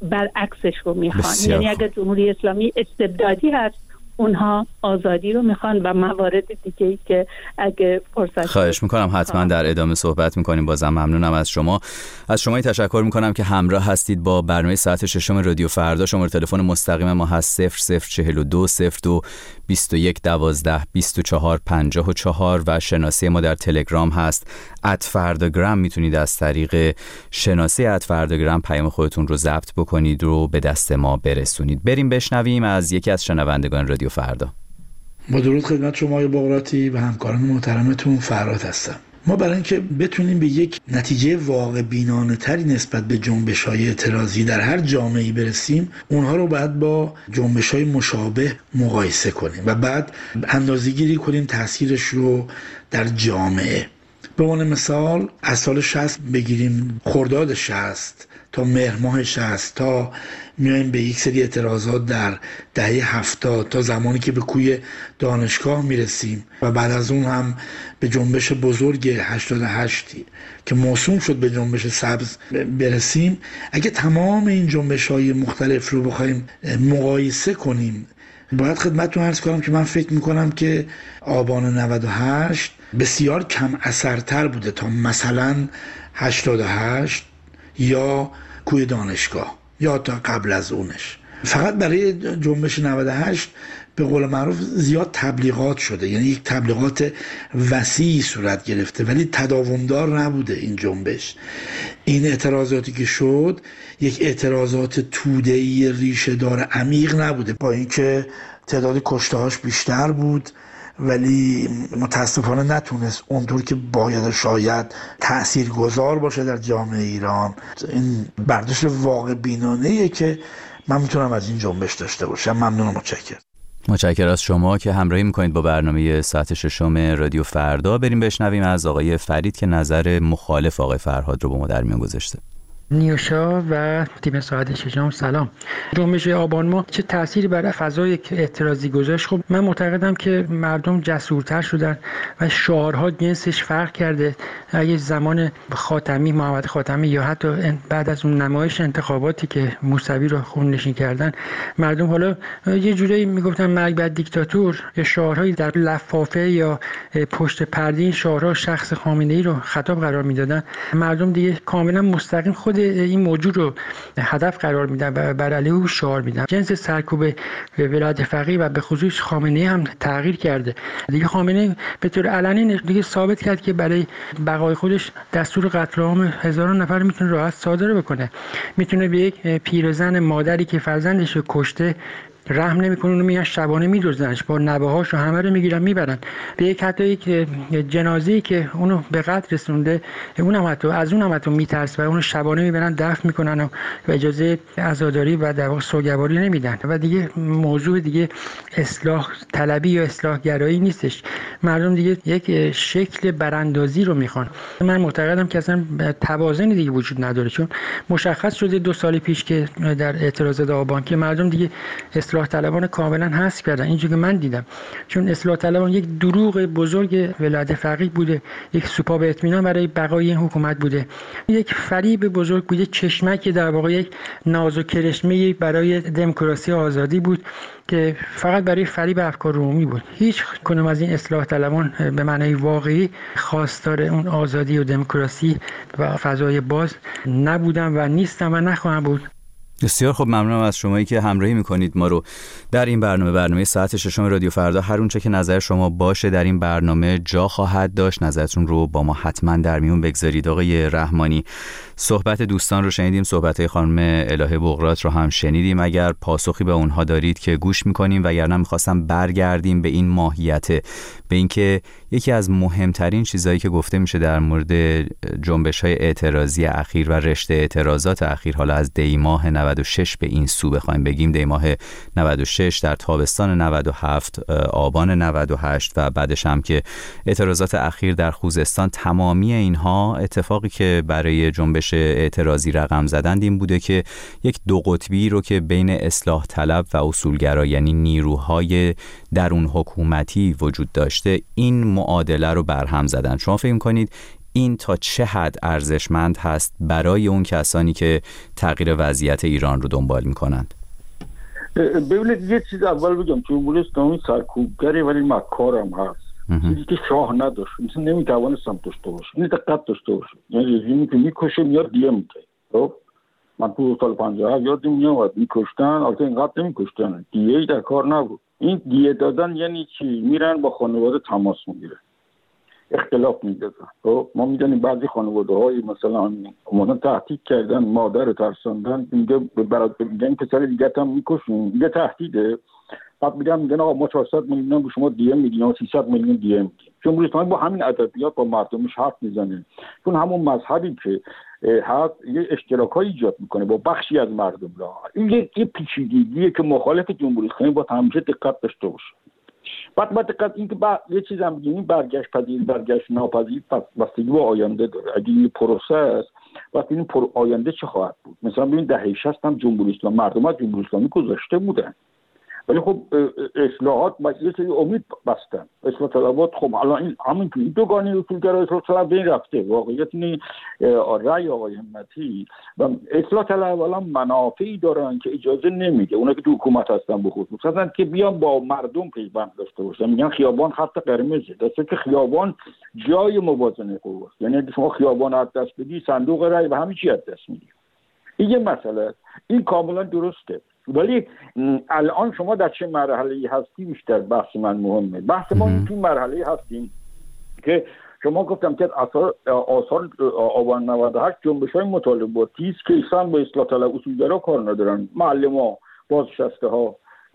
برعکسش رو میخوان. یعنی اگر جمهوری اسلامی استبدادی هست، اونها آزادی رو میخوان و موارد دیگه‌ای که اگه فرصت. خواهش میکنم، حتما در ادامه صحبت میکنیم. بازم ممنونم از شما. از شما تشکر میکنم که همراه هستید با برنامه ساعت ششم رادیو فردا. شماره تلفن مستقیم ما هست 0042 02 21 12 24 54 و شناسه ما در تلگرام هست @فرداگرام. میتونید از طریق شناسه @فرداگرام پیام خودتون رو ضبط بکنید و به دست ما برسونید. بریم بشنویم از یکی از شنوندگان رادیو فردا. با درود خدمت شما آقای بغراتی و همکاران محترمتون، فرهاد هستم. ما برای اینکه بتونیم به یک نتیجه واقع بینانه تری نسبت به جنبش‌های اعتراضی در هر جامعه‌ای برسیم، اونها رو باید با جنبش‌های مشابه مقایسه کنیم و بعد اندازه‌گیری کنیم تأثیرش رو در جامعه. به عنوان مثال از سال 60 بگیریم، خرداد 60 تا مهر ماه 60 تا میایم به یک سری اعتراضات در دهه 70 تا زمانی که به کوی دانشگاه میرسیم و بعد از اون هم به جنبش بزرگ 88 که موسوم شد به جنبش سبز برسیم. اگه تمام این جنبش‌های مختلف رو بخوایم مقایسه کنیم، باید خدمتتون عرض کنم که من فکر میکنم که آبان 98 بسیار کم اثرتر بوده تا مثلا 88 یا کوی دانشگاه یا تا قبل از اونش. فقط برای جنبش 98 به قول معروف زیاد تبلیغات شده، یعنی یک تبلیغات وسیعی صورت گرفته ولی تداومدار نبوده این جنبش. این اعتراضاتی که شد یک اعتراضات توده‌ای ریشه دار عمیق نبوده، با اینکه تعداد کشته‌هاش بیشتر بود ولی متاسفانه نتونست اونطور که باید شاید تاثیرگذار باشه در جامعه ایران. این برداشت واقع بینانه‌ایه که من میتونم از این جنبش داشته باشم. ممنونم، متشکرم از شما که همراهی میکنید با برنامه ساعت ششم رادیو فردا. بریم بشنویم از آقای فرید که نظر مخالف آقای فرهاد رو با ما در میان گذاشته. نیوشا و تیم ساعت ششم سلام. جنبش آبان ماه چه تأثیری بر فضای اعتراضی گذاشت؟ خب من معتقدم که مردم جسورتر شدن و شعارها جنسش فرق کرده. اگه زمان خاتمی، محمد خاتمی یا حتی بعد از اون نمایش انتخاباتی که موسوی رو خوننشین کردن، مردم حالا یه جوری میگفتن مرگ بر دیکتاتور، یا شعارهایی در لفافه یا پشت پرده این شعارها شخص خامنه‌ای رو خطاب قرار میدادن. مردم دیگه کاملا مستقیم خود این موضوع رو هدف قرار میدن و بر علیه او شعار میدن. جنس سرکوب ولایت فقیه و به خصوص خامنه‌ای هم تغییر کرده. دیگه خامنه‌ای به طور علنی دیگه ثابت کرد که برای بقای خودش دستور قتل عام هزاران نفر میتونه راحت صادر بکنه. میتونه به یک پیرزن مادری که فرزندش رو کشته رحم نمیکنه، اونو میان شبانه میدزدنش، با نوه‌هاش و همه رو میگیرن میبرن. به یک حتی یک جنازه‌ای که اونو به قتل رسونده، اونم حتی میترسه و اونو شبانه میبرن دفن میکنن و اجازه عزاداری و در واقع سوگواری نمیدن. و دیگه موضوع دیگه اصلاح طلبی یا اصلاح گرایی نیستش. مردم دیگه یک شکل براندازی رو میخوان. من معتقدم که اصلا توازنی دیگه وجود نداره، چون مشخص شده 2 سال پیش که در اعتراضات آبان که مردم دیگه اصلاح طلبان کاملا حذف کردن. اینجوری که من دیدم، چون اصلاح طلبان یک دروغ بزرگ ولایت فقیه بوده، یک سوپاب اطمینان برای بقای این حکومت بوده، یک فریب بزرگ بوده، چشمک در واقع یک ناز و کرشمه برای دموکراسی و آزادی بود که فقط برای فریب افکار عمومی بود. هیچ کدوم از این اصلاح طلبان به معنای واقعی خواستار اون آزادی و دموکراسی و فضای باز نبودن و نیستن و نخواهند بود. بسیار خوب، ممنونم از شمایی که همراهی میکنید ما رو در این برنامه ساعت ششم رادیو فردا. هر اونچه که نظر شما باشه در این برنامه جا خواهد داشت. نظرتون رو با ما حتما در میون بگذارید. آقای رحمانی، صحبت دوستان رو شنیدیم، صحبت خانم الهه بغرات رو هم شنیدیم. اگر پاسخی به اونها دارید که گوش میکنیم، وگرنه میخواستم برگردیم به این ماهیت، به اینکه یکی از مهمترین چیزایی که گفته میشه در مورد جنبش‌های اعتراضی اخیر و رشته اعتراضات اخیر، حالا از دی ماه 96 به این سو بخوایم بگیم، دی ماه 96 در تابستان 97، آبان 98 و بعدش هم که اعتراضات اخیر در خوزستان، تمامی اینها اتفاقی که برای جنبش اعتراضی رقم زدند این بوده که یک دو قطبی رو که بین اصلاح طلب و اصولگرا، یعنی نیروهای درون حکومتی وجود داشته، این معادله رو برهم زدن. شما فکر می‌کنید این تا چه حد ارزشمند هست برای اون کسانی که تغییر وضعیت ایران رو دنبال میکنند؟ ببینید یه چیز اول بگم، جمهوری اسلامی سرکوبگری ولی مکارم هست. چیزی که شاه نداشت، مثلا نمیتوانستم داشته باشه، این دقت داشته باشه. یعنی رژیمی که میکشه میاد دیه میده. خب من تو سال 57 یادم میاد میکشتن، البته اینقدر نمیکشتن، دیه‌ای در کار نبود. این دیه دادن یعنی چی؟ میرن با خانواده تماس میگیرن، اختلاف میندازن. خب ما میدونیم بعضی خانواده‌های مثلا تهدید کردن، مادر ترساندن، میگه برات میگن پسر دیگه هم میکشون، دیگه تهدیده. بعد میگن آقا ما 400 میلیون به شما دیه میدیم، 300 میلیون دیه میدیم. جمهوری اسلامی با همین ادبیات با مردمش حرف میزنه، چون همون مذهبی که هست یه اشتراکای ایجاد میکنه با بخشی از مردم. این یه پیچیدگیه که مخالف جمهوری اسلامی با همیشه دقت داشته باشه. بعد دقت این که یه چیز هم بگیم، برگشت پذیر برگشت ناپذیر بستگی به آینده داره. اگه این پروسه است وقتی این آینده چه خواهد بود؟ مثلا ببین دهه 60 هم جمهوری اسلامی مردم از جمهوری اسلامی گذاشته بودن، ولی خب اصلاحات یه سری امید بستن. اصلاح طلبات خب الان این همین که دوگانه اصولگرا اصلاح طلب بین رفته. واقعیت اینه رأی آقای همتی و اصلاح طلب الان منافعی دارن که اجازه نمیده اونا که تو حکومت هستن بخصوص مثلا که بیان با مردم پیوند داشته باشن. میگن خیابان خط قرمزه، درسته که خیابان جای موازنه قوا است. یعنی اگه شما خیابان از دست بدی صندوق رأی و همه چی از دست میدی. این یه مسئله است، این کاملا درسته. ولی الان شما در چه مرحله‌ای هستی بیشتر بحث من مهمه. بحث ما این تو مرحله‌ای هستیم که شما گفتم که آثار آبان 98 جنبش‌های مطالباتی است که اصلا با اصلاح طلب اصولگرا کار ندارن. معلم‌ها، بازنشسته‌ها،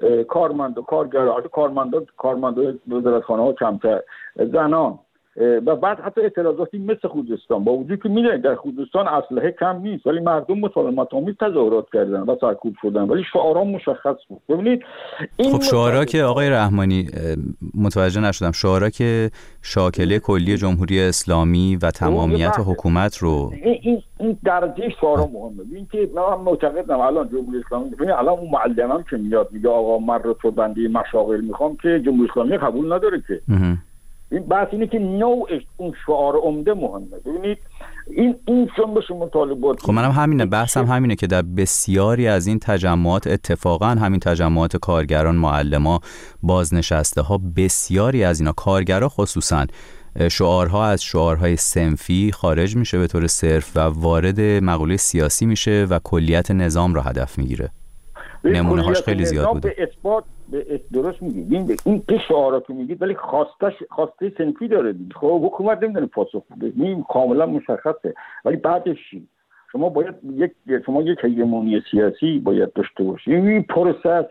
کارمندان وزارتخانه‌ها کمتر، زنان و بعد حتی اعتراضاتی مثل خوزستان، با وجود که میدونید در خوزستان اسلحه کم نیست ولی مردم مسالمت‌آمیز تظاهرات کردن و سرکوب شدن، ولی شعارا مشخص بود. ببینید خب شعارا که آقای رحمانی متوجه نشدم، شعارا که شاکله کلی جمهوری اسلامی و تمامیت حکومت رو این درجه شعارا مهمه. این که من معتقدم الان جمهوری اسلامی الان اون معلمم که میاد میگه آقا من رتبه بندی مشاغل میخوام که جمهوری اسلامی قبول نداره که این بحث اینه که نوعش اون شعار عمده مهمه. ببینید این جنبش مطالبات خب منم همینه، بحثم همینه که در بسیاری از این تجمعات اتفاقا همین تجمعات کارگران، معلما، بازنشسته ها، بسیاری از اینا کارگرها خصوصا شعارها از شعارهای صنفی خارج میشه به طور صرف و وارد مقوله سیاسی میشه و کلیت نظام رو هدف میگیره. نمونه هاش خیلی زیاد بوده. به اثبات درست میگید این که شعاراتو میگید ولی خواسته صنفی داره دیگه. خب حکومت نمیدونه پاسخ بده، این کاملا مشخصه. ولی بعدش چی؟ شما باید یک هژمونی سیاسی باید داشته باشید. این پروسه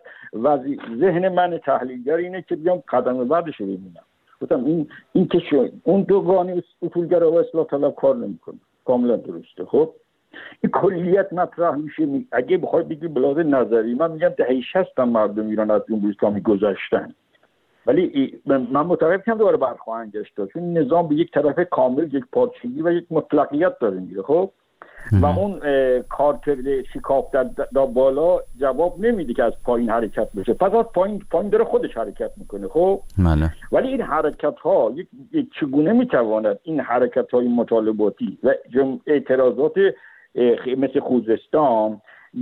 ذهن من تحلیلگر اینه که بیام قدم بعدش رو ببینم. گفتم این که اون دوگانه اصولگرا و اصلاح طلب کار نمیکنه، کاملا درسته. خب این کلیت مطرح میشه. اگه بخوای بگی بلاد نظری، من میگم دهه 60 مردم ایران از جمهوری اسلامی گذشتن، ولی من معتقدم دوباره برخواهند گشت، چون نظام به یک طرف کامل یک پارچگی و یک مطلقیت داره میگیره. خب و اون کارکرد شکاف در بالا جواب نمیده که از پایین حرکت بشه، پس از پایین داره خودش حرکت میکنه. خب ولی این حرکت ها چگونه میتواند این حرکت های مطالباتی و اعتراضات مثل خوزستان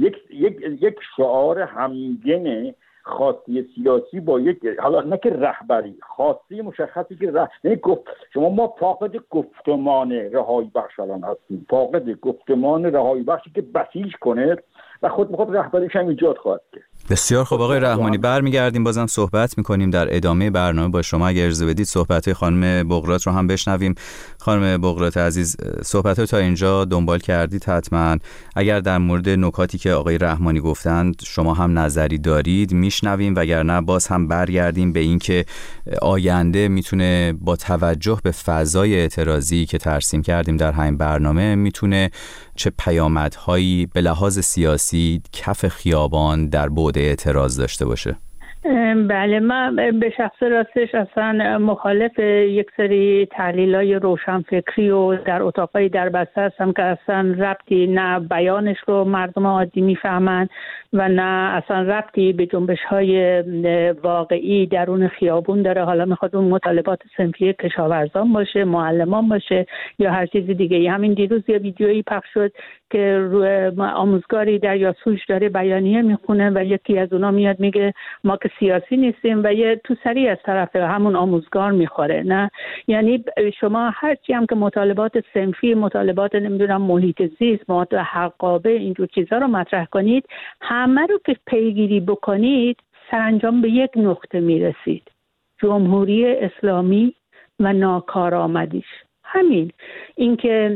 یک شعار همگن خاصی سیاسی با یک حالا نه که رهبری خاصی مشخصی که شما ما فاقد گفتمان رهایی بخش الان هستیم، فاقد گفتمان رهایی بخشی که بسیج کنه و خود به خود رهبریش هم ایجاد خواهد کرد. بسیار خوب آقای رحمانی، برمیگردیم بازم صحبت میکنیم در ادامه برنامه با شما. اگر اجازه بدید صحبت خانم بقراط رو هم بشنویم. خانم بقراط عزیز، صحبت تا اینجا دنبال کردید حتما. اگر در مورد نکاتی که آقای رحمانی گفتند شما هم نظری دارید میشنویم، وگرنه باز هم برگردیم به این که آینده میتونه با توجه به فضای اعتراضی که ترسیم کردیم در همین برنامه میتونه چه پیامدهایی به لحاظ سیاسی کف خیابان در بعد اعتراض داشته باشه. بله، من به شخص راستش اصلا مخالف یک سری تحلیل‌های روشنفکری و در اتاقای دربسته هستم که اصلا ربطی نه بیانش رو مردم عادی میفهمن و نه اصلا ربطی به جنبش‌های واقعی درون خیابون داره. حالا میخواد اون مطالبات صنفی کشاورزان باشه، معلمان باشه یا هر چیز دیگه. همین دیروز یه ویدیویی پخش شد که روی آموزگاری در یاسوج داره بیانیه میخونه و یکی از اونا میاد میگه ما که سیاسی نیستیم و یه تو سری از طرف همون آموزگار میخوره. نه، یعنی شما هرچی هم که مطالبات صنفی، مطالبات نمیدونم محیط زیست، مطالبات حقابه، اینجور چیزا رو مطرح کنید، همه رو که پیگیری بکنید سرانجام به یک نقطه میرسید: جمهوری اسلامی و ناکارآمدیش. همین اینکه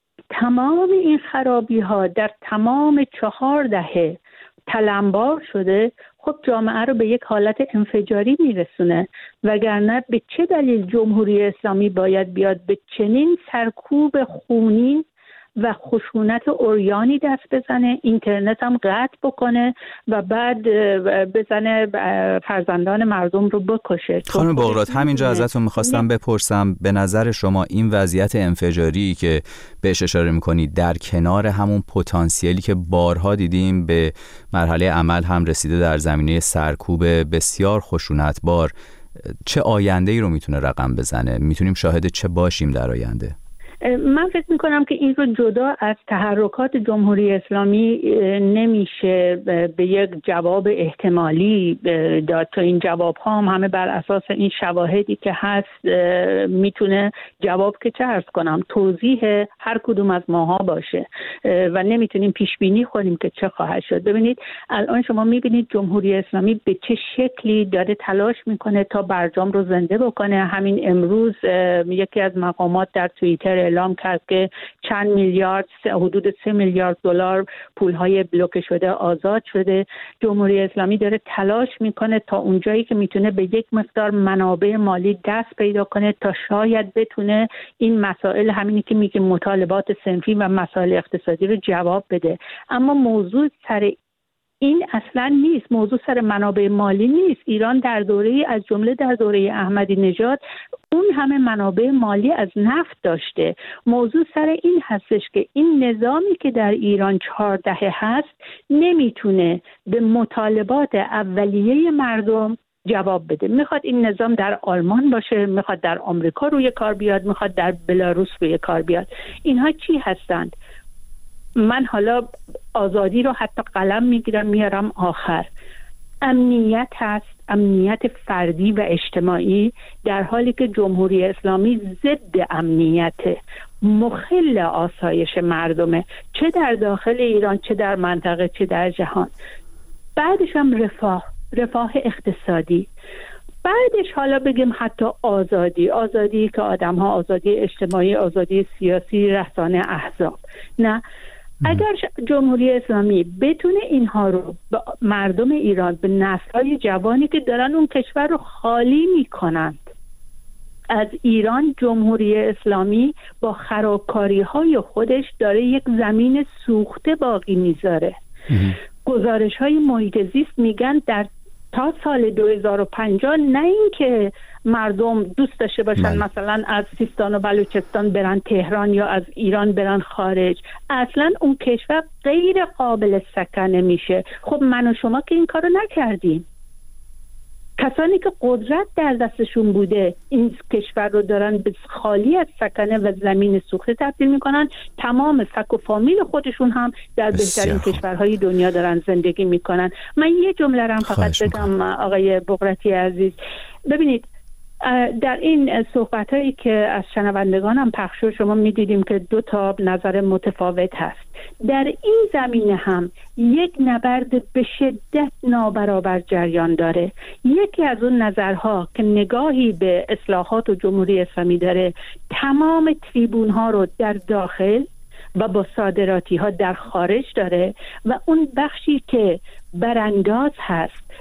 تمام این خرابی ها در تمام 4 دهه تلمبار شده، خب جامعه رو به یک حالت انفجاری میرسونه. وگرنه به چه دلیل جمهوری اسلامی باید بیاد به چنین سرکوب خونین و خشونت عریانی دست بزنه، اینترنت هم قطع بکنه و بعد بزنه فرزندان مردم رو بکشه؟ خانم بغرات، همینجا ازتون میخواستم بپرسم، به نظر شما این وضعیت انفجاری که بهش اشاره میکنید در کنار همون پتانسیلی که بارها دیدیم به مرحله عمل هم رسیده در زمینه سرکوب بسیار خشونتبار، چه آینده‌ای رو میتونه رقم بزنه؟ میتونیم شاهد چه باشیم در آینده؟ من فکر میکنم که این رو جدا از تحرکات جمهوری اسلامی نمیشه به یک جواب احتمالی داد. تا این جواب ها هم همه بر اساس این شواهدی که هست میتونه جواب که چه عرض کنم توضیح هر کدوم از ماها باشه و نمیتونیم پیش بینی کنیم که چه خواهد شد. ببینید الان شما میبینید جمهوری اسلامی به چه شکلی داره تلاش میکنه تا برجام رو زنده بکنه. همین امروز یکی از مقامات در توییتر اعلام کرد که چند میلیارد، حدود 3 میلیارد دلار پولهای بلوکه شده آزاد شده. جمهوری اسلامی داره تلاش میکنه تا اونجایی که میتونه به یک مقدار منابع مالی دست پیدا کنه تا شاید بتونه این مسائل، همینی که میگه مطالبات صنفی و مسائل اقتصادی رو جواب بده. اما موضوع سر این اصلا نیست، موضوع سر منابع مالی نیست. ایران در دوره از جمله در دوره احمدی نژاد اون همه منابع مالی از نفت داشته. موضوع سر این هستش که این نظامی که در ایران 4 دهه هست نمیتونه به مطالبات اولیه مردم جواب بده. میخواد این نظام در آلمان باشه، میخواد در آمریکا روی کار بیاد، میخواد در بلاروس روی کار بیاد. اینها چی هستند؟ من حالا آزادی رو حتی قلم میگیرم میارم آخر. امنیت هست، امنیت فردی و اجتماعی، در حالی که جمهوری اسلامی ضد امنیته، مخل آسایش مردمه، چه در داخل ایران، چه در منطقه، چه در جهان. بعدش هم رفاه اقتصادی، بعدش حالا بگیم حتی آزادی که آدم ها، آزادی اجتماعی، آزادی سیاسی، رسانه، احزاب. نه، اگر جمهوری اسلامی بتونه اینها رو به مردم ایران، به نسل‌های جوانی که دارن اون کشور رو خالی میکنند از ایران، جمهوری اسلامی با خرابکاری‌های خودش داره یک زمین سوخته باقی میذاره. گزارش‌های محیط زیست میگن تا سال 2050 نه اینکه مردم دوست داشته باشن مثلا از سیستان و بلوچستان برن تهران یا از ایران برن خارج، اصلا اون کشور غیر قابل سکنه میشه. خب من و شما که این کارو نکردیم. کسانی که قدرت در دستشون بوده این کشور رو دارن به خالی از سکنه و زمین سوخته تبدیل میکنن. تمام فک و فامیل خودشون هم در بهترین کشورهای دنیا دارن زندگی میکنن. من یه جمله رو فقط بگم آقای بغرتی عزیز. ببینید در این صحبتایی که از شنوندگانم پخش شد شما میدیدیم که 2 تا نظر متفاوت هست. در این زمینه هم یک نبرد به شدت نابرابر جریان داره. یکی از اون نظرها که نگاهی به اصلاحات و جمهوری اسلامی داره، تمام تریبون ها رو در داخل و با صادراتی ها در خارج داره و اون بخشی که برانداز هست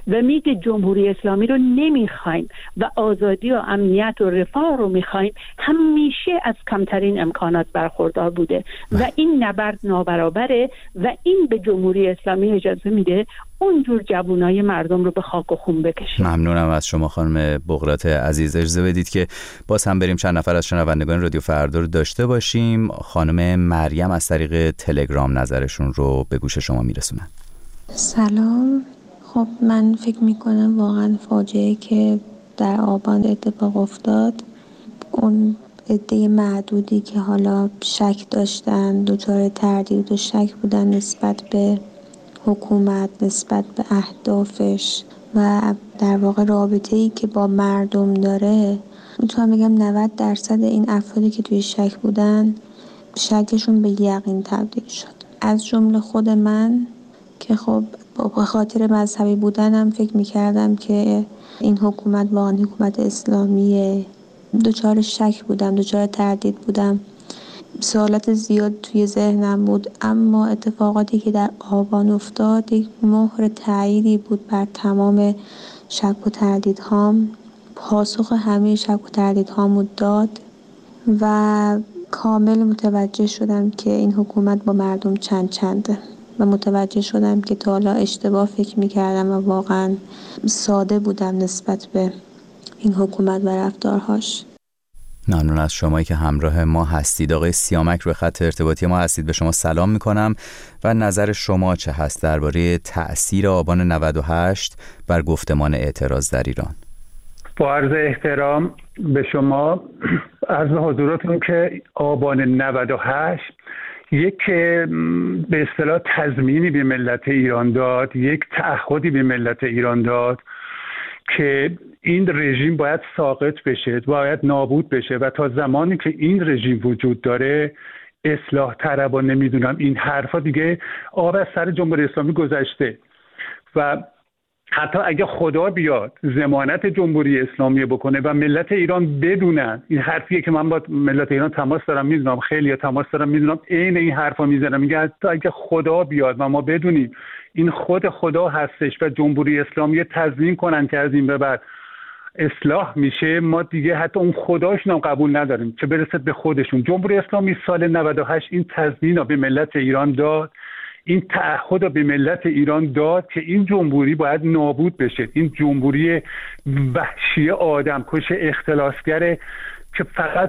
و میگه جمهوری اسلامی رو نمیخوایم و آزادی و امنیت و رفاه رو میخوایم، همیشه از کمترین امکانات برخوردار بوده و این نبرد نابرابره و این به جمهوری اسلامی اجازه میده اونجور جوانای مردم رو به خاک و خون بکشه. ممنونم از شما خانم بقراط عزیز. اجازه بدید که باز هم بریم چند نفر از شنوندگان رادیو فردا رو داشته باشیم. خانم مریم از طریق تلگرام نظرشون رو به گوش شما میرسونن. سلام. خب من فکر میکنم واقعا فاجعه که در آبان اتفاق افتاد، اون عده معدودی که حالا شک داشتن، دچار تردید و شک بودن نسبت به حکومت، نسبت به اهدافش و در واقع رابطه‌ای که با مردم داره، میتونم بگم 90% این افرادی که توی شک بودن شکشون به یقین تبدیل شد. از جمله خود من که خب به خاطر مذهبی بودنم فکر میکردم که این حکومت واقعا حکومت اسلامیه، دچار شک بودم، دچار تردید بودم، سوالات زیاد توی ذهنم بود. اما اتفاقاتی که در آبان افتاد یک مهر تأییدی بود بر تمام شک و تردیدهام، پاسخ همه شک و تردیدهامو داد و کامل متوجه شدم که این حکومت با مردم چنده و متوجه شدم که تا حالا اشتباه فکر میکردم و واقعا ساده بودم نسبت به این حکومت و رفتارهاش. ممنون از شمایی که همراه ما هستید. آقای سیامک روی خط ارتباطی ما هستید، به شما سلام میکنم و نظر شما چه هست درباره تأثیر آبان 98 بر گفتمان اعتراض در ایران؟ با عرض احترام به شما عرض حضورتون که آبان 98 یک به اصطلاح تضمینی به ملت ایران داد، یک تعهدی به ملت ایران داد که این رژیم باید ساقط بشه، باید نابود بشه و تا زمانی که این رژیم وجود داره اصلاح طلب و نمیدونم این حرفا دیگه آب از سر جمهوری اسلامی گذشته و حتی اگه خدا بیاد ضمانت جمهوری اسلامی بکنه و ملت ایران بدونن، این حرفیه که من با ملت ایران تماس دارم میدونم، خیلی تماس دارم میدونم، عین این حرفا میزنم، میگه حتی اگه خدا بیاد و ما بدونیم این خود خدا هستش و جمهوری اسلامی تضمین کنن که از این به بعد اصلاح میشه، ما دیگه حتی اون خداشون هم قبول نداریم چه برسه به خودشون. جمهوری اسلامی سال 98 این تضمین رو به ملت ایران داد، این تعهد رو به ملت ایران داد که این جمهوری باید نابود بشه، این جمهوری وحشی آدمکش اختلاسگره که فقط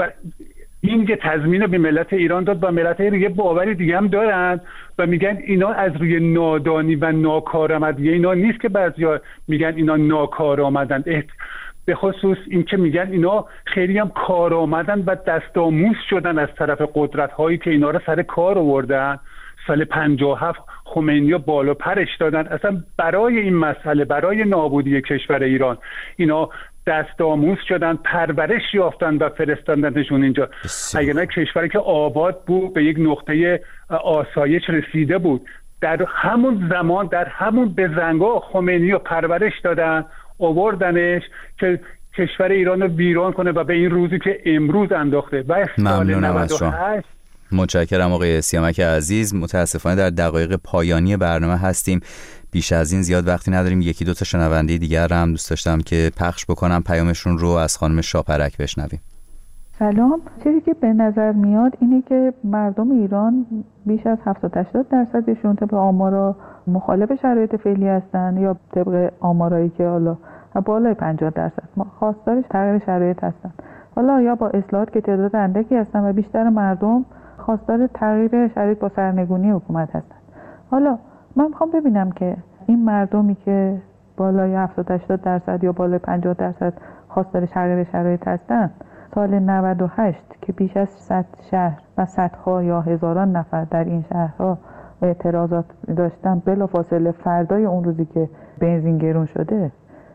این که تضمین رو به ملت ایران داد و ملت ایران یه باوری دیگه هم دارن و میگن اینا از روی نادانی و ناکارآمدی اینا نیست که بعضیا میگن اینا ناکارآمدن، به خصوص این که میگن اینا خیلی هم کارآمدن و دستآموز شدن از طرف قدرت هایی که اینا رو سر کار آوردن. سال 57 خمینی رو بالا پرش دادن، اصلا برای این مسئله، برای نابودی کشور ایران اینا دست آموز شدن، پرورش یافتن و فرستادنشون اینجا. اگر نه کشوری که آباد بود به یک نقطه آسایش رسیده بود، در همون زمان در همون بزنگاه خمینی رو پرورش دادن، آوردنش که کشور ایران رو ویران کنه و به این روزی که امروز انداخته. و ممنونم از شما. متشکرم آقای سیامک عزیز. متاسفانه در دقایق پایانی برنامه هستیم، بیش از این زیاد وقتی نداریم. یکی دو تا شنونده دیگر هم دوست داشتم که پخش بکنم، پیامشون رو از خانم شاپرک بشنویم. سلام. چیزی که به نظر میاد اینه که مردم ایران بیش از 70-80% طبق آمارا مخالف شرایط فعلی هستن یا طبق آمارایی که حالا بالای 50% خواستار تغییر شرایط هستن. حالا یا با اصلاحات که تعداد اندکی هستن و بیشتر مردم خواستار تغییر شرایط با سرنگونی حکومت هستن. حالا من میخوام ببینم که این مردمی که بالای 70-80% یا بالای 50% خواستار تغییر شرایط هستن، سال 98 که بیش از 100 شهر و صدها یا هزاران نفر در این شهرها اعتراضات داشتن، بلافاصله فردای اون روزی که بنزین گرون شده،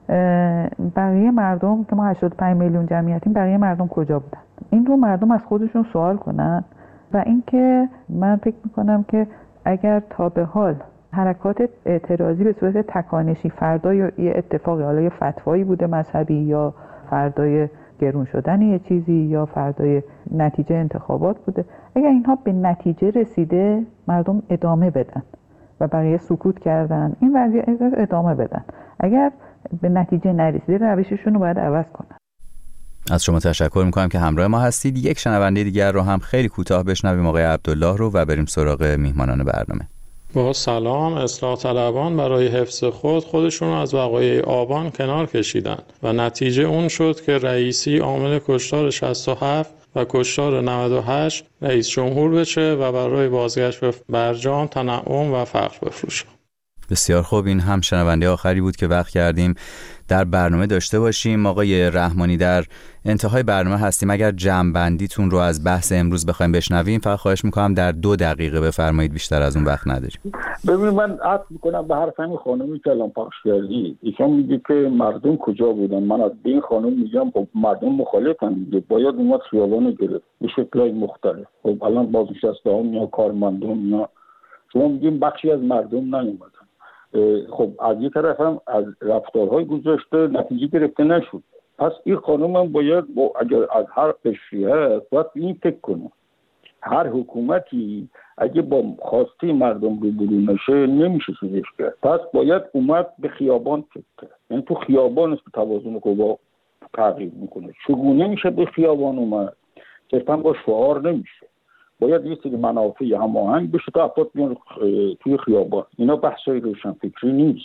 بقیه مردم که ما 85 میلیون جمعیتیم، بقیه مردم کجا بودن؟ این رو مردم از خودشون سوال کنن. و اینکه من فکر میکنم که اگر تا به حال حرکات اعتراضی به صورت تکانشی فردای یه اتفاقی، حالا یه فتوایی بوده مذهبی یا فردای گرون شدن یه چیزی یا فردای نتیجه انتخابات بوده، اگر اینها به نتیجه رسیده مردم ادامه بدن و بقیه سکوت کردن، این وضعیت ادامه بدن. اگر به نتیجه نرسیده روششون رو باید عوض کنن. از شما تشکر میکنم که همراه ما هستید. یک شنونده دیگر رو هم خیلی کوتاه بشنویم، آقای عبدالله رو، و بریم سراغ میهمانان برنامه. با سلام. اصلاح طلبان برای حفظ خودشون رو از وقایع آبان کنار کشیدن و نتیجه اون شد که رئیسی عامل کشتار 67 و کشتار 98 رئیس جمهور بشه و برای بازگشت به برجام تنعم و فقر بفروشه. بسیار خوب، این هم شنونده آخری بود که وقت کردیم در برنامه داشته باشیم. آقای رحمانی، در انتهای برنامه هستیم، اگر جمع‌بندیتون رو از بحث امروز بخوایم بشنویم فقط خواهش میکنم در 2 دقیقه بفرمایید، بیشتر از اون وقت نداریم. ببینید من عطف میکنم به حرف همین خانمی که الان پخش کردی. ایشون میگه که مردم کجا بودن. من از این خانم میگم خب مردم مخالفن دیگه، باید اومد خیابان گرفت به شکل‌های مختلف. خب الان بازنشسته‌ها یا کارمندان یا شما میگیم بخشی از مردم نیومدن. خب از یک طرف هم از رفتارهای گذشته نتیجه گرفته نشد. پس این خانم هم باید اگر از هر قشری هست باید این فکر کنه. هر حکومتی اگه با خواسته مردم روبرو نشه نمیشه چیزش کرد. پس باید اومد به خیابان فکر کرد. یعنی تو خیابان است که توازن قوا تغییر میکنه. چگونه میشه به خیابان اومد؟ صرفا با شعار نمیشه. باید یه سری منافع هماهنگ بشه تا افراد بیان توی خیابان. اینا بحثای روشنفکری نیست.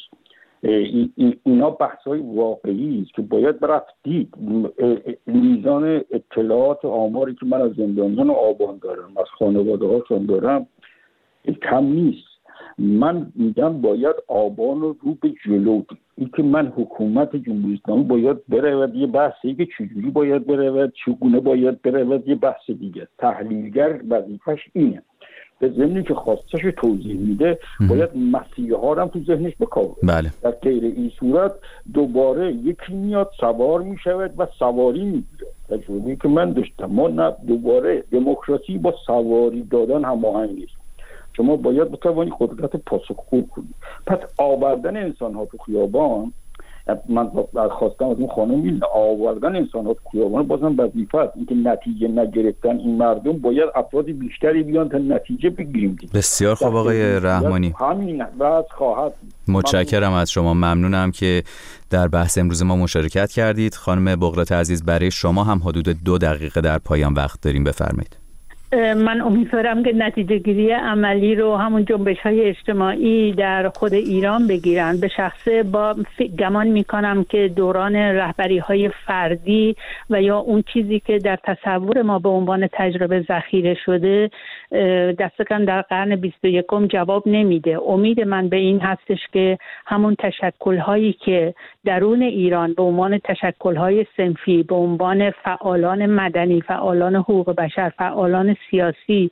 اینا بحثای واقعی است که باید برفت دید. میزان اطلاعات آماری که من از زندانیان آبان دارم، از خانواده هاشون دارم، کم نیست. من میگم باید آبان رو به جلو. این که من حکومت جمهوری اسلامی باید برود یه بحثی که چجوری باید برود، چگونه باید برود، یه بحث دیگه. تحلیلگر وظیفش اینه. به ضمنی که خواستش توضیح میده باید مسیحا رو هم تو ذهنش بکاوه. بله. در غیر این صورت دوباره یکی میاد سوار میشود و سواری میگیره. تجربه‌ای که من داشتم، ما نه دوباره دموکراسی با سواری دادن هماهنگ نیست. شما باید بتوانی قدرت پاسخگو کنی. پس آوردن انسان ها تو خیابان، من خواستم از اون خانم این آوردن انسان ها تو خیابان بازم وظیفه است. اینکه نتیجه نگرفتن این مردم، باید افراد بیشتری بیان تا نتیجه بگیریم. بسیار خوب آقای رحمانی، همین وضع خواهد. متشکرم از شما، ممنونم که در بحث امروز ما مشارکت کردید. خانم بقراط عزیز، برای شما هم حدود 2 دقیقه در پایان وقت داریم، بفرمایید. من امیدوارم که نتیجه گیری عملی رو همون جنبش‌های اجتماعی در خود ایران بگیرن. به شخصه با گمان میکنم که دوران رهبری‌های فردی و یا اون چیزی که در تصور ما به عنوان تجربه ذخیره شده دست کم در قرن 21 جواب نمیده. امید من به این هستش که همون تشکل‌هایی که درون ایران به عنوان تشکل‌های صنفی، به عنوان فعالان مدنی، فعالان حقوق بشر، فعالان سیاسی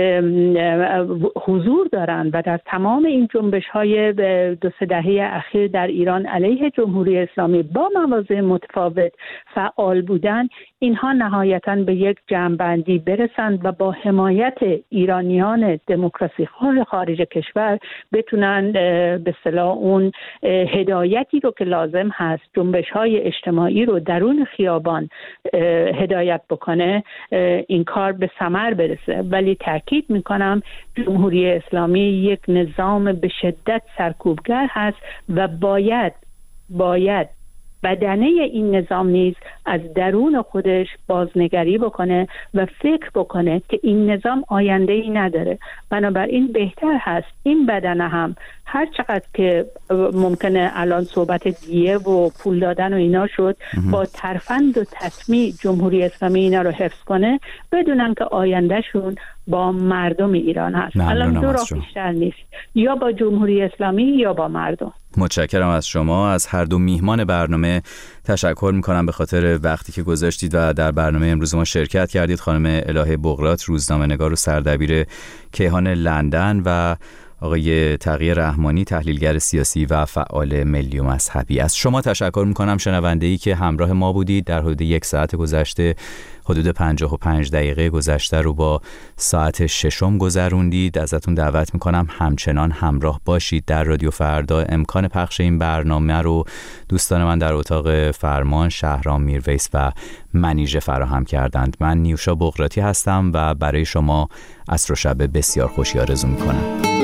حضور دارند و در تمام این جنبش‌های 2-3 دهه اخیر در ایران علیه جمهوری اسلامی با مواضع متفاوت فعال بودند، اینها نهایتاً به یک جمع‌بندی برسند و با حمایت ایرانیان دموکراسی خواه خارج کشور بتونن به اصطلاح اون هدایتی رو که لازم هست جنبش‌های اجتماعی رو درون خیابان هدایت بکنه، این کار به ثمر برسه. ولی تاکید میکنم جمهوری اسلامی یک نظام به شدت سرکوبگر هست و باید بدنه این نظام نیز از درون خودش بازنگری بکنه و فکر بکنه که این نظام آینده‌ای نداره. بنابراین بهتر هست این بدنه هم هر چقدر که ممکنه الان صحبت دیه و پول دادن و اینا شد، با ترفند و تسمیع جمهوری اسلامی اینا رو حفظ کنه، بدونن که آیندهشون با مردم ایران هست. الان 2 راه بیشتر نیست، یا با جمهوری اسلامی یا با مردم. متشکرم از شما. از هر 2 میهمان برنامه تشکر میکنم به خاطر وقتی که گذاشتید و در برنامه امروز ما شرکت کردید. خانم الهه بقراط، روزنامه‌نگار و سردبیر کیهان لندن، و آقای تقی رحمانی، تحلیلگر سیاسی و فعال ملی و مذهبی. از شما تشکر میکنم شنونده‌ای که همراه ما بودید. در حدود 1 ساعت گذشته حدود 55 دقیقه گذشته رو با ساعت 6 گذروندید. ازتون دعوت میکنم همچنان همراه باشید. در رادیو فردا امکان پخش این برنامه رو دوستان من در اتاق فرمان شهرام میرویس و منیژه فراهم کردند. من نیوشا بقراطی هستم و برای شما عصر و شب بسیار خوشی آرزو میکنم.